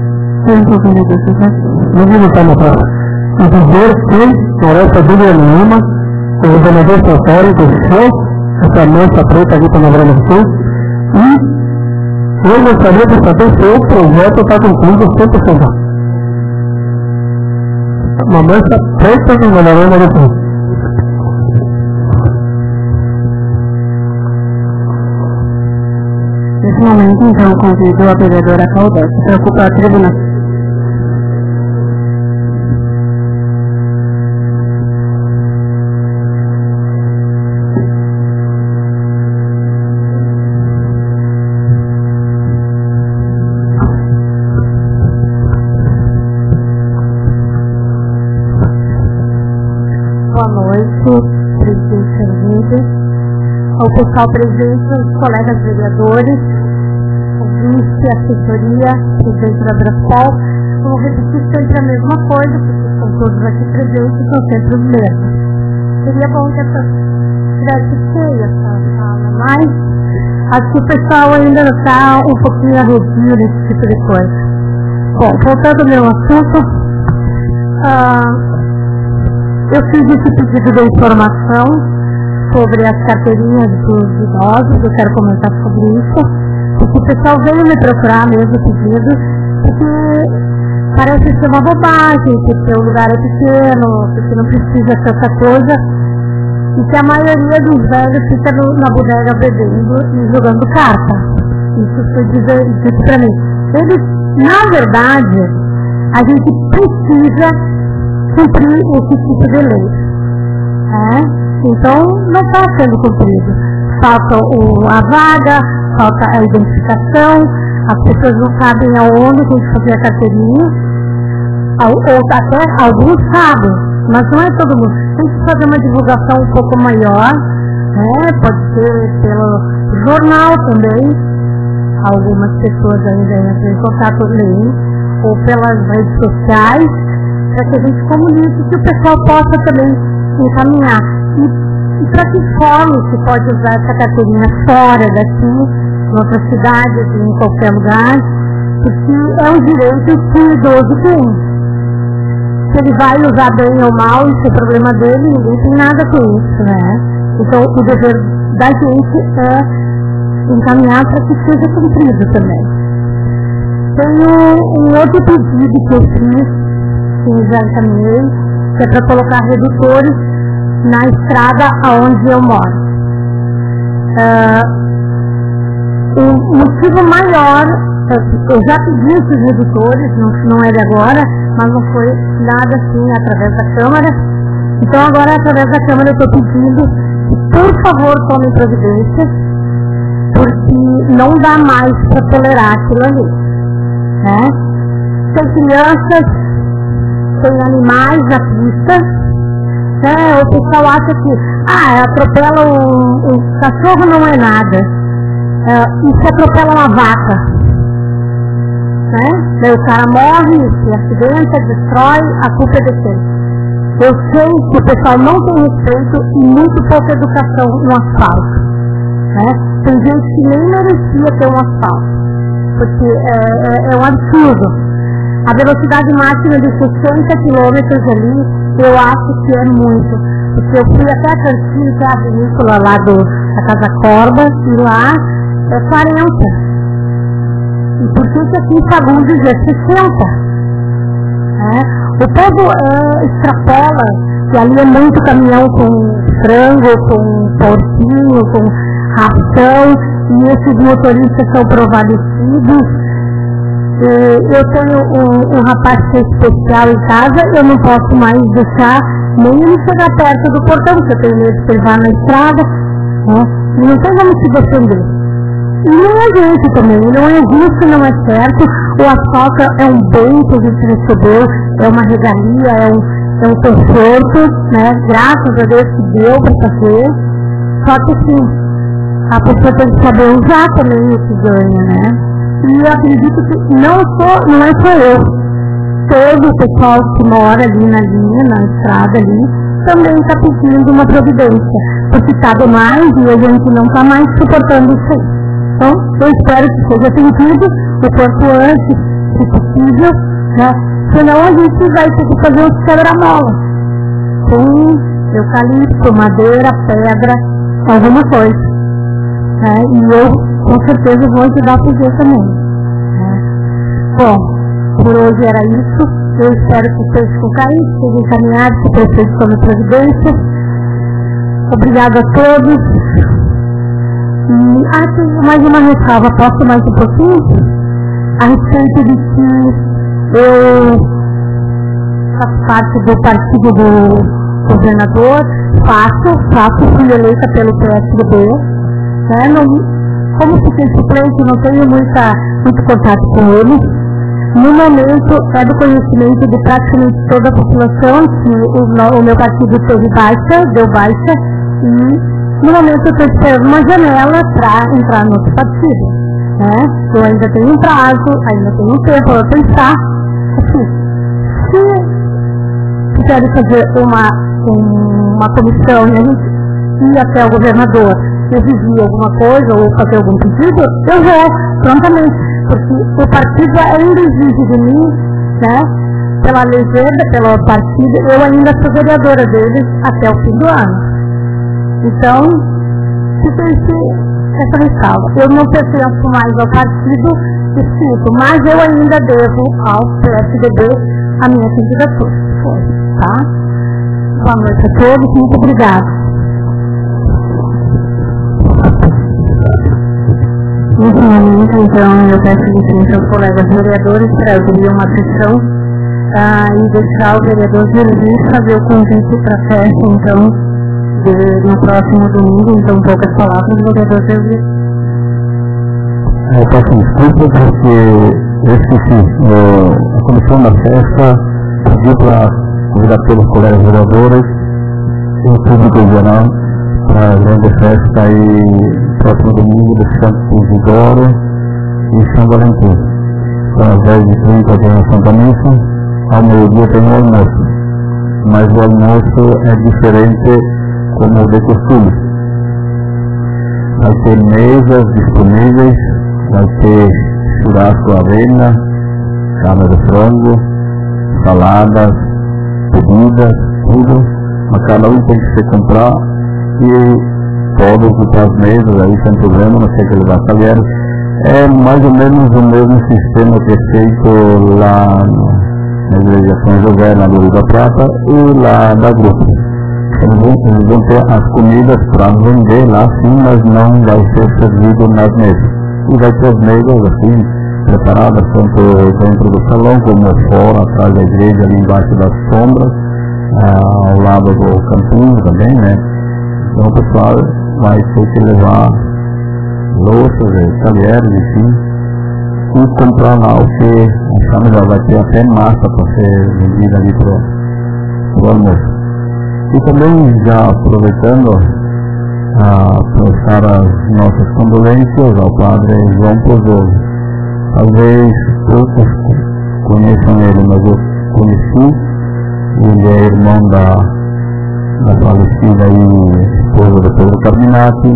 Não vive estar na praça. E dizer que, por essa dúvida nenhuma, o governador Sartori deixou essa mancha preta aqui para Nova Grande do Sul, e eu gostaria de saber se o projeto está concluído cem por cento. Uma mancha preta no Nova Grande do Sul. Nesse momento, então, convido a vereadora Caldete para ocupar a tribuna. Boa noite, presidente Hermínia, ao pessoal presente, os colegas vereadores, ouvinte, assessoria, presidente da Braspol. Vou repetir sempre a mesma coisa, porque estão todos aqui presentes e são sempre os mesmos. Seria bom que essa tivesse cheia essa sala, mas acho que o pessoal ainda está um pouquinho arredio nesse tipo de coisa. Bom, voltando ao meu assunto, ah, eu fiz esse pedido de informação sobre as carteirinhas dos idosos, eu quero comentar sobre isso, porque o pessoal veio me procurar mesmo pedido, porque parece ser uma bobagem, porque o lugar é pequeno, porque não precisa ser tanta coisa, e que a maioria dos velhos fica no, na bodega bebendo e jogando carta. Isso foi dito para mim. Eles, na verdade, a gente precisa cumprir esse tipo de lei. É? Então, não está sendo cumprido. Falta o, a vaga, falta a identificação, as pessoas não sabem aonde tem que fazer a carteirinha, ou, ou até alguns sabem, mas não é todo mundo. Tem que fazer uma divulgação um pouco maior, né? Pode ser pelo jornal também, algumas pessoas ainda entram em contato leem, ou pelas redes sociais, para que a gente comunique, que o pessoal possa também encaminhar. E, e para que forma se pode usar essa carteirinha fora daqui, em outras cidades, em qualquer lugar, porque é um direito que o idoso tem. Se ele vai usar bem ou mal, isso é problema dele, ninguém tem nada com isso, né? Então o dever da gente é encaminhar para que seja cumprido também. Tenho um outro pedido que eu fiz, que já encaminhei, que é para colocar redutores na estrada aonde eu moro. Uh, o motivo maior, eu já pedi esses redutores, não, não é de agora, mas não foi nada assim através da Câmara. Então agora através da Câmara eu estou pedindo que por favor tomem providências, porque não dá mais para tolerar aquilo ali. Né? Tem crianças, tem animais na pista, né? O pessoal acha que ah, atropela um, um cachorro não é nada, é, e se atropela uma vaca, né? Daí o cara morre, se acidenta, destrói, a culpa é de quem? Eu sei que o pessoal não tem respeito e muito pouca educação no asfalto, né? Tem gente que nem merecia ter um asfalto, porque é, é, é um absurdo. A velocidade máxima de sessenta quilômetros ali, eu acho que é muito. Porque eu fui até a Cantinho, que é a vinícola lá do, da Casa Corba, e lá é quarenta. E por que que aqui em Fagundes é sessenta? É? O povo é, extrapola, que ali é muito caminhão com frango, com porquinho, com ração, e esses motoristas são provalecidos. Eu tenho um, um rapaz que é especial em casa, eu não posso mais deixar nem ele chegar perto do portão, porque eu tenho medo de ele vá na estrada, né? E não tem como se defender. E não é gente também, não é justo, não é certo. O asfalto é um bem que a gente recebeu, é uma regalia, é um, é um conforto, né? Graças a Deus que deu para fazer. Só que assim, a pessoa tem que saber usar também o que ganha, né? E eu acredito que não, sou, não é só eu. Todo o pessoal que mora ali na linha, na estrada ali, também está pedindo uma providência, porque está demais e a gente não está mais suportando isso aí. Então, eu espero que seja atendido o quanto antes, se possível, né? Senão a gente vai ter que fazer os quebra-mola com eucalipto, madeira, pedra, alguma coisa. Né? E eu, com certeza, vou ajudar a fazer também. Né? Bom, por hoje era isso. Eu espero que o texto com carinho seja encaminhado, que o prefeito tome providência. Obrigado a todos. E, ah, tem mais uma ressalva, posso mais um pouquinho? A respeito de que eu faço parte do partido do governador, faço, faço, fui eleita pelo P S D B, né? Não, como fiquei suplente, não tenho muita, muito contato com eles. No momento, é do conhecimento de praticamente toda a população que o, o meu partido teve baixa, deu baixa, e no momento eu estou esperando uma janela para entrar no outro partido. Né? Eu ainda tenho um prazo, ainda tenho um tempo para pensar. Assim, se quiserem fazer uma, uma comissão e a gente ir até o governador exigir alguma coisa ou fazer algum pedido, eu vou prontamente, porque o partido ainda exige de mim, né, pela legenda, pelo partido, eu ainda sou vereadora deles até o fim do ano. Então, fica essa ressalva. Eu não pertenço mais ao partido escrito, mas eu ainda devo ao P S D B a minha candidatura. Tá? Boa noite a todos, muito obrigada. Nesse momento, então, eu peço licença aos colegas vereadores para abrir uma sessão ah, e deixar o vereador Gervis fazer o convite para a festa, então, de, no próximo domingo. Então, poucas palavras, vereador Gervis. Eu peço desculpa porque eu esqueci. A comissão da festa pediu para convidar todos os colegas vereadores e o público em geral para a grande festa aí próximo domingo de Santo Isidoro e São Valentim. Então, às dez e trinta tem a Santa Missa, ao meio-dia tem o almoço. Mas o almoço é diferente como o de costume. Vai ter mesas disponíveis, vai ter churrasco à avena, carne de frango, saladas, bebidas, tudo. Mas cada um tem que se comprar e todos as mesas aí sem problema, não sei que levar talheres. É mais ou menos o mesmo sistema que é feito lá na igreja São José, na Luz da Prata, e lá da Grupo. Eles vão, eles vão ter as comidas para vender lá sim, mas não vai ser servido nas mesas. E vai ter as mesas assim, preparadas tanto dentro do salão como fora, atrás da igreja, ali embaixo das sombras, ah, ao lado do campinho também, né? Então o pessoal vai ter que levar louças, talheres, enfim, e comprar lá o que achar melhor. Vai ter até massa para ser vendida ali para o almoço. E também, já aproveitando, a prestar as nossas condolências ao padre João Pozzolo. Talvez poucos conheçam ele, mas eu conheci. Ele é irmão da, da falecida e esposa do Pedro Carminati.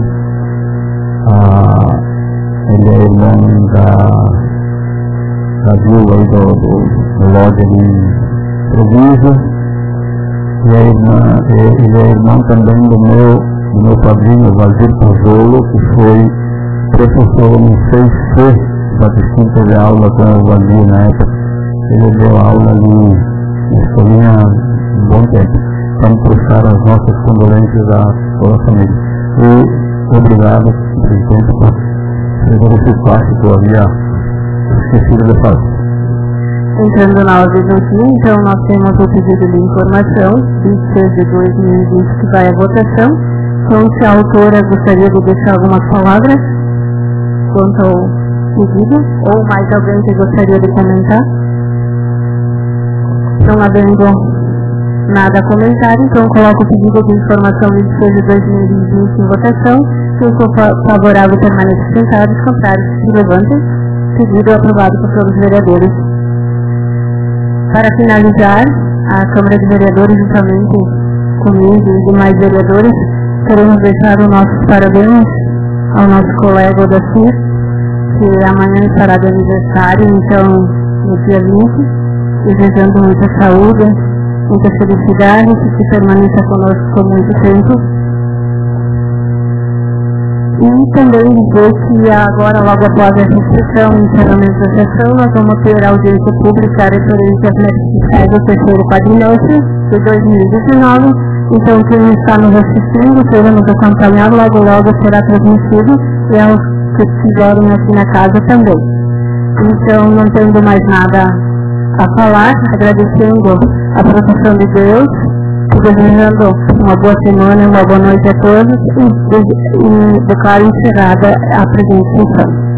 Ah, ele é irmão da, da viúva aí do, do, do Lorde de Provísio. E é irmã, ele é irmão também do meu, do meu padrinho, Valdir Pozzolo, que foi professor, não sei se o Batistão teve aula com o Valdir na época. Ele deu aula ali na escolinha há um bom tempo. Vamos prestar as nossas condolências a toda a família. E obrigado, presidente, por fazer esse passo que eu havia esquecido de fazer. Entrando na ordem do dia, então nós temos o pedido de informação vinte e seis de dois mil e vinte que vai à votação. Então, se a autora gostaria de deixar algumas palavras. quanto ao pedido, ou mais alguém que gostaria de comentar? Não havendo nada a comentar, então coloco o pedido de informação de despesa de dois mil e vinte em votação. Quem for favorável permaneça sentado, os contrários se levantem. Pedido aprovado por todos os vereadores. Para finalizar, a Câmara de Vereadores, juntamente comigo e demais vereadores, queremos deixar os nossos parabéns ao nosso colega Odacir, que amanhã estará de aniversário, então, no dia vinte, desejando muita saúde, muita felicidade, que permaneça conosco por muito tempo. E também dizer que agora, logo após a inscrição e encerramento da sessão, nós vamos ter a audiência pública referente às metas fiscais do terceiro quadrimestre de dois mil e dezenove. Então, quem está nos assistindo, seja nos acompanhar, logo logo será transmitido, e aos que estiverem aqui na casa também. Então, não tendo mais nada a falar, agradecendo a proteção de Deus, desejando uma boa semana, uma boa noite a todos, e, e declaro encerrada a presente sessão.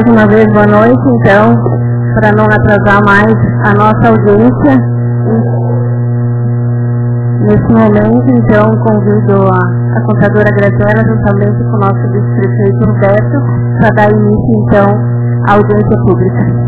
mais uma vez boa noite, então, para não atrasar mais a nossa audiência. Nesse momento, então, convido a, a contadora Graziela, juntamente com o nosso vice-prefeito Roberto, para dar início, então, à audiência pública.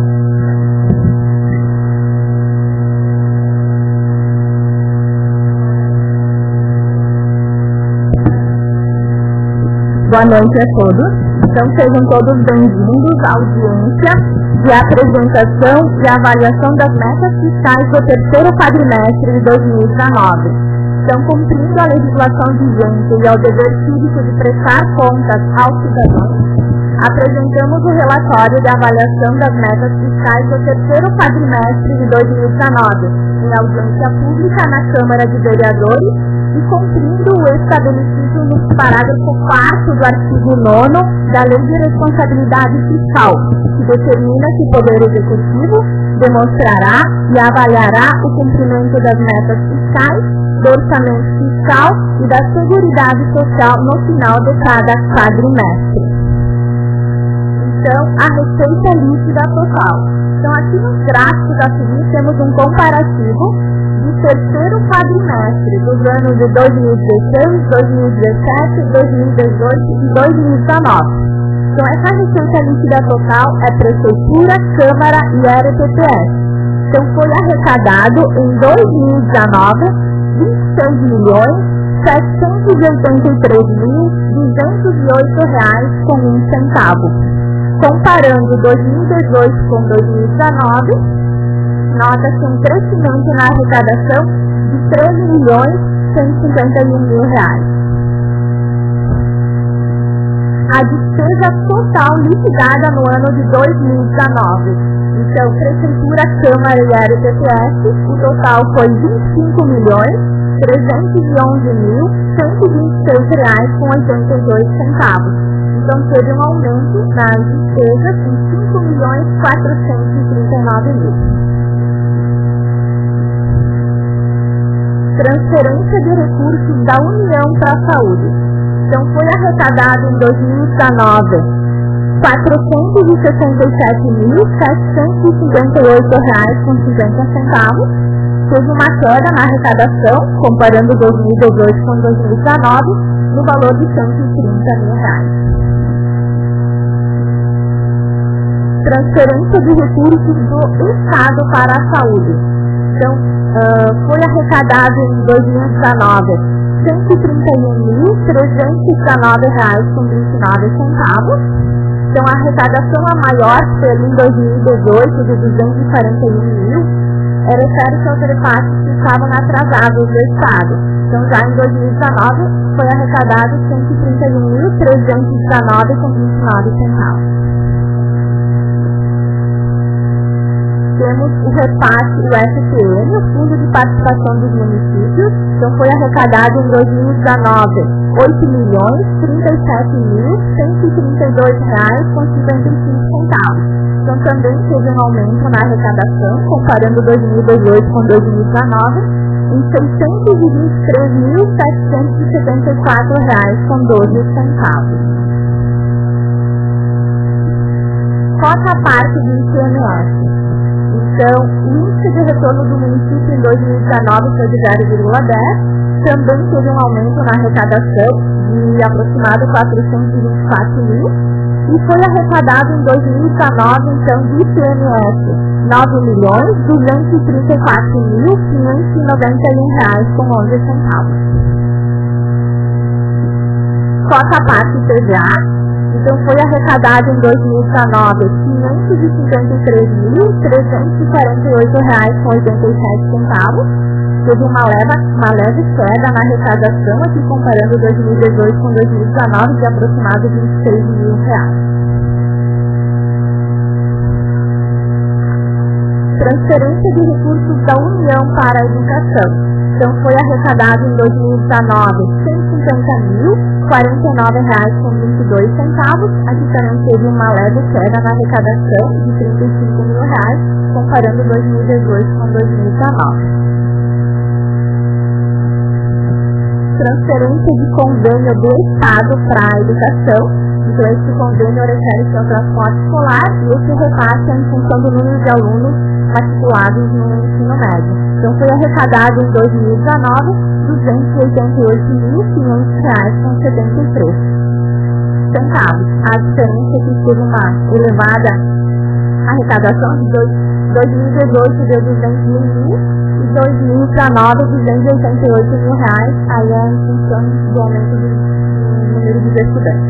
Boa noite a todos. Então, sejam todos bem-vindos à audiência de apresentação e avaliação das metas fiscais do terceiro quadrimestre de dois mil e dezenove. Então, cumprindo a legislação vigente e ao dever cívico de prestar contas aos cidadãos, apresentamos o relatório de avaliação das metas fiscais do terceiro quadrimestre de dois mil e dezenove, em audiência pública na Câmara de Vereadores, e cumprindo o estabelecido no parágrafo quarto do artigo nono da Lei de Responsabilidade Fiscal, que determina que o Poder Executivo demonstrará e avaliará o cumprimento das metas fiscais, do orçamento fiscal e da Seguridade Social no final de cada quadrimestre. Então, a receita líquida total. Então, aqui nos gráficos a seguir temos um comparativo do terceiro quadrimestre dos anos de dois mil e dezesseis, dois mil e dezessete, dois mil e dezoito e dois mil e dezenove. Então, essa receita líquida total é Prefeitura, Câmara e R T P S. Então, foi arrecadado em dois mil e dezenove vinte e seis milhões setecentos e oitenta e três mil duzentos e oito reais com um centavo. Comparando dois mil e dezoito com dois mil e dezenove, nota-se um crescimento na arrecadação de treze milhões cento e cinquenta e um mil reais. A despesa total liquidada no ano de dois mil e dezenove. Então, Prefeitura, Câmara e R T P S, o total foi vinte e cinco milhões trezentos e onze mil cento e vinte e seis reais com oitenta e dois centavos. Então, teve um aumento nas despesas em cinco milhões quatrocentos e trinta e nove mil. Transferência de recursos da União para a Saúde. Então, foi arrecadado em dois mil e dezenove quatrocentos e sessenta e sete mil setecentos e cinquenta e oito reais com cinquenta centavos. Teve uma queda na arrecadação, comparando dois mil e dezoito com dois mil e dezenove, no valor de cento e trinta mil reais. Transferência de recursos do Estado para a Saúde. Então, uh, foi arrecadado em dois mil e dezenove cento e trinta e um mil trezentos e dezenove reais com vinte e nove centavos. Então, a arrecadação a maior foi em dois mil e dezoito de duzentos e quarenta e um mil, era refere-se aos repasses que estavam atrasados do Estado. Então, já em dois mil e dezenove foi arrecadado cento e trinta e um mil trezentos e dezenove com vinte e nove centavos. Temos o repasse do F P M, o Fundo de Participação dos Municípios. Então, foi arrecadado em dois mil e dezenove oito milhões trinta e sete mil cento e trinta e dois reais com cinquenta e cinco centavos. Então, também teve um aumento na arrecadação, comparando dois mil e dezoito com dois mil e dezenove, em seiscentos e vinte e três mil setecentos e setenta e quatro reais com doze centavos. Cota parte do I C M S. Então, o índice de retorno do município em dois mil e dezenove foi de zero vírgula dez, também teve um aumento na arrecadação de aproximado quatrocentos e vinte e quatro mil, e foi arrecadado em dois mil e dezenove, então, de I C M S, nove milhões duzentos e trinta e quatro mil quinhentos e noventa e um reais com onze centavos. Cota parte P V A. Então, foi arrecadado em dois mil e dezenove quinhentos e cinquenta e três mil trezentos e quarenta e oito reais com oitenta e sete centavos. Teve uma leve, uma leve queda na arrecadação, aqui comparando dois mil e dezoito com dois mil e dezenove, de aproximado vinte e seis mil reais. Transferência de recursos da União para a Educação. Então, foi arrecadado em dois mil e dezenove cento e cinquenta mil quarenta e nove reais com vinte e dois centavos. Aqui também teve uma leve queda na arrecadação de trinta e cinco mil reais, comparando dois mil e dezoito com dois mil e dezenove. Transferência de convênio do Estado para a Educação. Então, esse convênio refere-se ao transporte escolar e esse repasse é em função do número de alunos matriculados no ensino médio. Então, foi arrecadado em dois mil e dezenove duzentos e oitenta e oito mil quinhentos reais com setenta e três centavos. A diferença é que teve uma elevada arrecadação de dois mil e dezoito de duzentos mil e dois mil e dezenove duzentos e oitenta e oito mil reais, aí é em função do aumento do número de estudantes.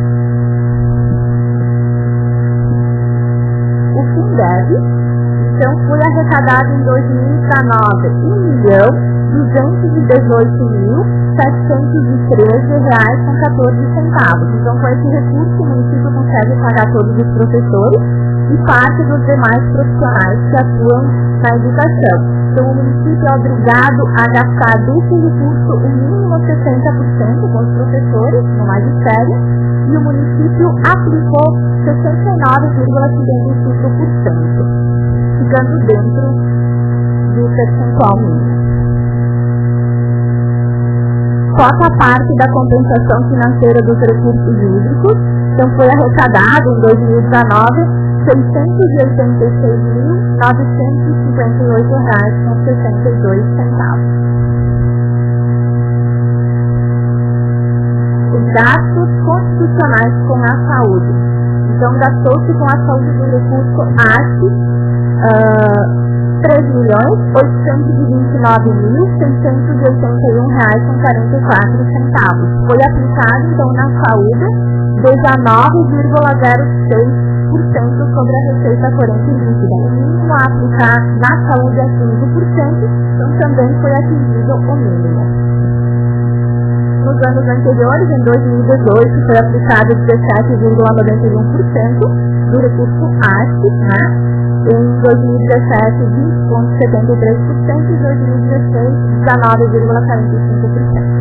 O Fundeb, então, foi arrecadado em dois mil e dezenove um milhão duzentos e dezoito mil setecentos e treze reais com quatorze centavos. Então, com esse recurso, o município consegue pagar todos os professores e parte dos demais profissionais que atuam na educação. Então, o município é obrigado a gastar desse recurso o mínimo sessenta por cento com os professores no magistério e o município aplicou sessenta e nove vírgula setenta e cinco por cento, ficando dentro do percentual mínimo. Cota parte da compensação financeira dos recursos hídricos, então foi arrecadado em dois mil e dezenove seiscentos e oitenta e seis mil novecentos e cinquenta e oito reais com sessenta e dois centavos. Os gastos constitucionais com a saúde. Então, gastou-se com a saúde do recurso A S C uh, três milhões oitocentos e vinte e nove mil seiscentos e oitenta e um reais com quarenta e quatro centavos. Foi aplicado, então, na saúde dezenove vírgula zero seis por cento sobre a receita corrente líquida. O mínimo a aplicar na saúde é cinco por cento, então também foi atingido o mínimo. Nos anos anteriores, em dois mil e dezoito, foi aplicado dezessete vírgula noventa e um por cento do recurso A S C, né? Em dois mil e dezessete, vinte vírgula setenta e três por cento e em dois mil e dezesseis, dezenove vírgula quarenta e cinco por cento.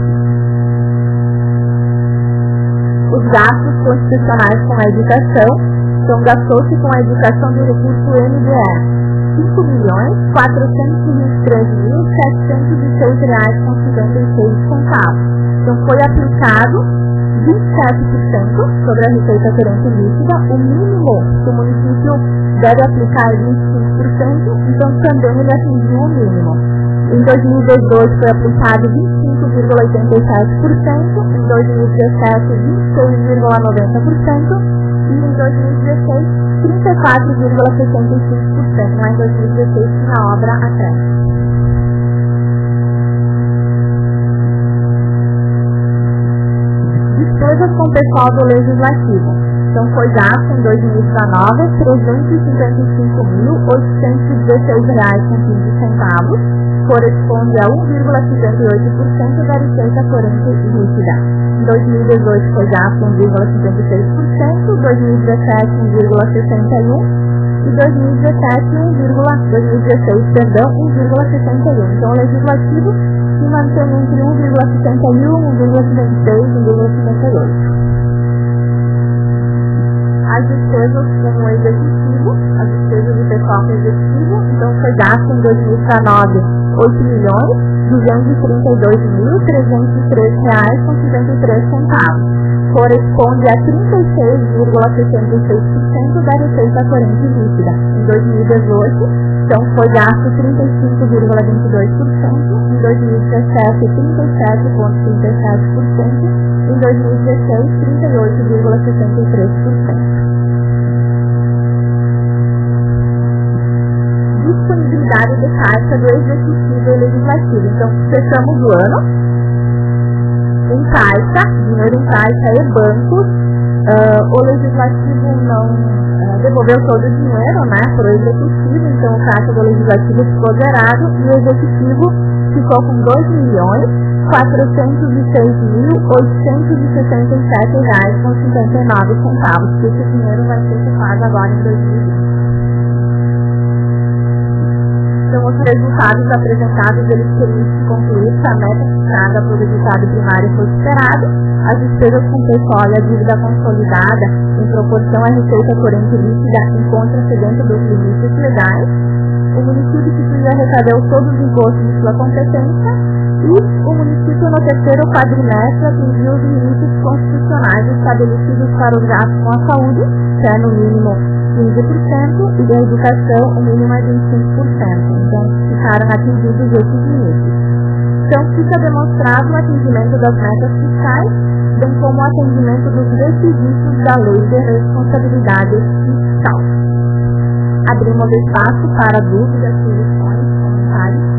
Os gastos constitucionais com a educação, então gastou-se com a educação do recurso M D E cinco milhões quatrocentos e vinte e três mil setecentos e seis reais com cinquenta e seis centavos. Então foi aplicado vinte e sete por cento sobre a receita corrente líquida, o mínimo que o município deve aplicar é vinte e cinco por cento, então também ele atingiu o mínimo. Em dois mil e dezoito foi aplicado vinte e cinco vírgula oitenta e sete por cento, em dois mil e dezessete vinte e seis vírgula noventa por cento e em dois mil e dezesseis trinta e quatro vírgula sessenta e cinco por cento. Lá em dois mil e dezesseis tinha obra atrás. Despesas com o pessoal do Legislativo. Então foi gasto em dois mil e dezenove trezentos e cinquenta e cinco mil oitocentos e dezesseis reais com quinze centavos, corresponde a um vírgula cinquenta e oito por cento da receita corrente líquida. Em dois mil e dezoito foi gasto um vírgula cinquenta e seis por cento, dois mil e dezessete um vírgula sessenta e um por cento e dois mil e dezessete um vírgula dezesseis, perdão, um vírgula sessenta e um por cento. Então o Legislativo se mantém entre um vírgula setenta e um, um vírgula setenta e seis e um vírgula setenta e oito. As despesas com o executivo, as despesas do pessoal com o executivo, então foi gasto em dois mil e dezenove oito milhões duzentos e trinta e dois mil trezentos e três reais com cinquenta e três centavos. Corresponde a trinta e seis vírgula sessenta e seis por cento da receita corrente líquida. Em dois mil e dezoito, então foi gasto trinta e cinco vírgula vinte e dois por cento, em dois mil e dezessete trinta e sete vírgula trinta e sete por cento, em dois mil e dezesseis trinta e oito vírgula sessenta e três por cento. Disponibilidade de caixa do Executivo e Legislativo. Então, fechamos o ano em caixa, dinheiro em caixa e bancos. Uh, o Legislativo não uh, devolveu todo o dinheiro, né, para o Executivo, então o caixa do Legislativo ficou zerado e o Executivo ficou com dois milhões quatrocentos e seis mil oitocentos e sessenta e sete reais com cinquenta e nove centavos, que esse dinheiro vai ser pago agora em dois mil e vinte. Então, os resultados apresentados, eles teriam que concluir que a meta fixada para o resultado primário foi superada, as despesas com pessoal e a dívida consolidada em proporção à receita corrente líquida encontra-se dentro dos limites legais, o município que arrecadou todos os impostos de sua competência E o município, no terceiro quadrimestre, atingiu os limites constitucionais estabelecidos para os gastos com a saúde, que é no mínimo quinze por cento, e da educação, o mínimo é vinte e cinco por cento. Então, ficaram atingidos esses limites. Então, fica demonstrado o atingimento das metas fiscais, bem como o atendimento dos requisitos da Lei de Responsabilidade Fiscal. Abrimos espaço para dúvidas, sugestões, comentários.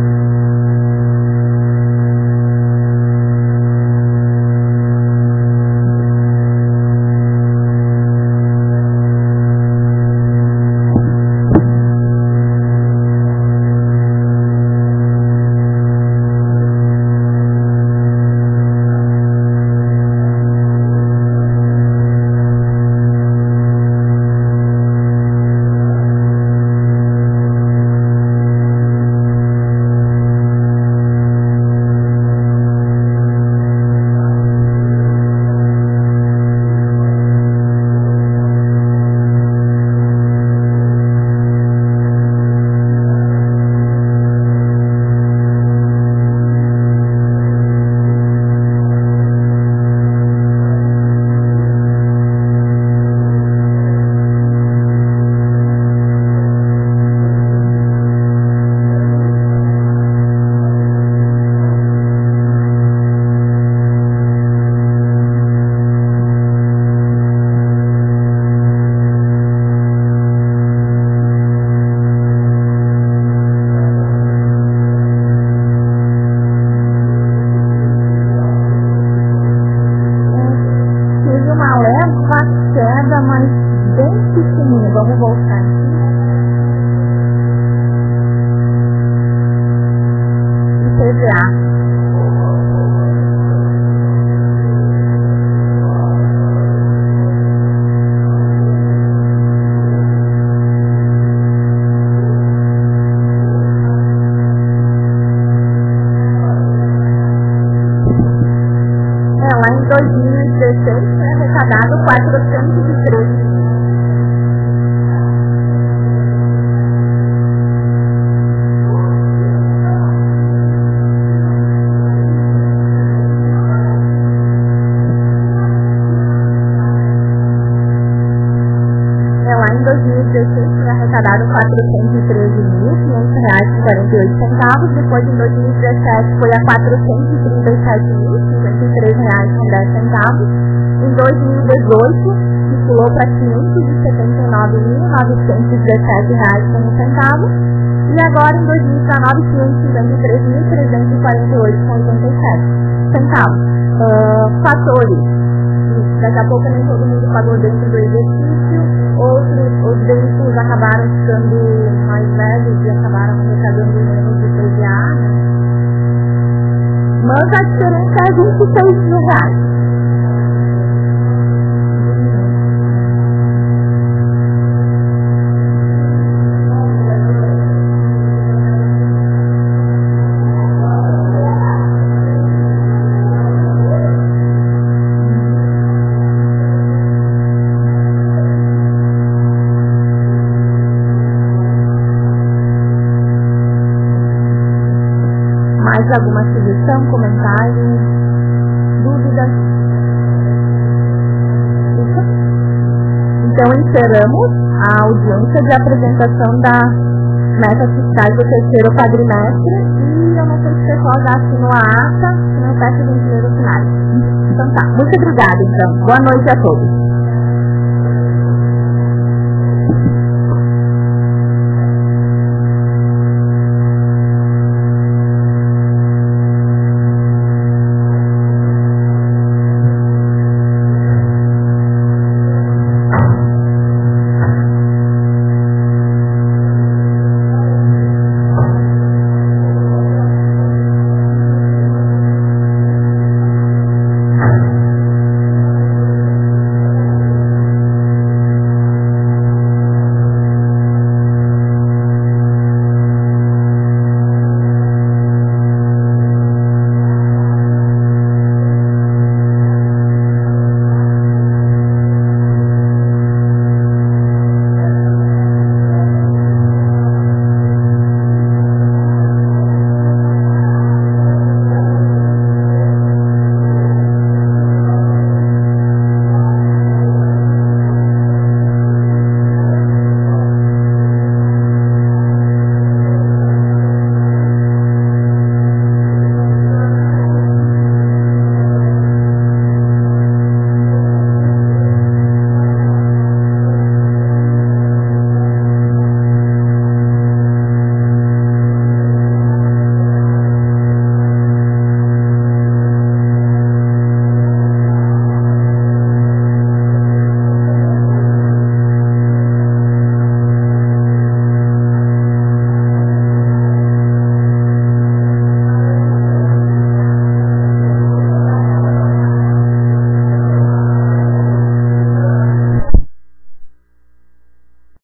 quatrocentos e treze mil, quinhentos reais e quarenta e oito centavos. Depois, em dois mil e dezessete, foi a quatrocentos e trinta e sete mil, cinquenta e três reais e dez centavos. Em dois mil e dezoito, pulou para quinhentos e setenta e nove mil, novecentos e dezessete reais e um centavo. E agora, em dois mil e dezenove, quinhentos e cinquenta e três mil, trezentos e quarenta e oito reais e oitenta e sete centavos. Uh, fatores. Daqui a pouco nem todo mundo pagou dentro do exercício. Outros, os veículos acabaram ficando mais velhos e acabaram arrecadando menos de P V A. Mas a diferença é vinte e seis mil reais. Mais alguma sugestão, comentário, dúvidas? Isso? Então, encerramos a audiência de apresentação das metas fiscais do terceiro quadrimestre e eu não sei se o pessoal já assinou a ata, se não peço gentileza finais. Então tá, muito obrigada então. Boa noite a todos.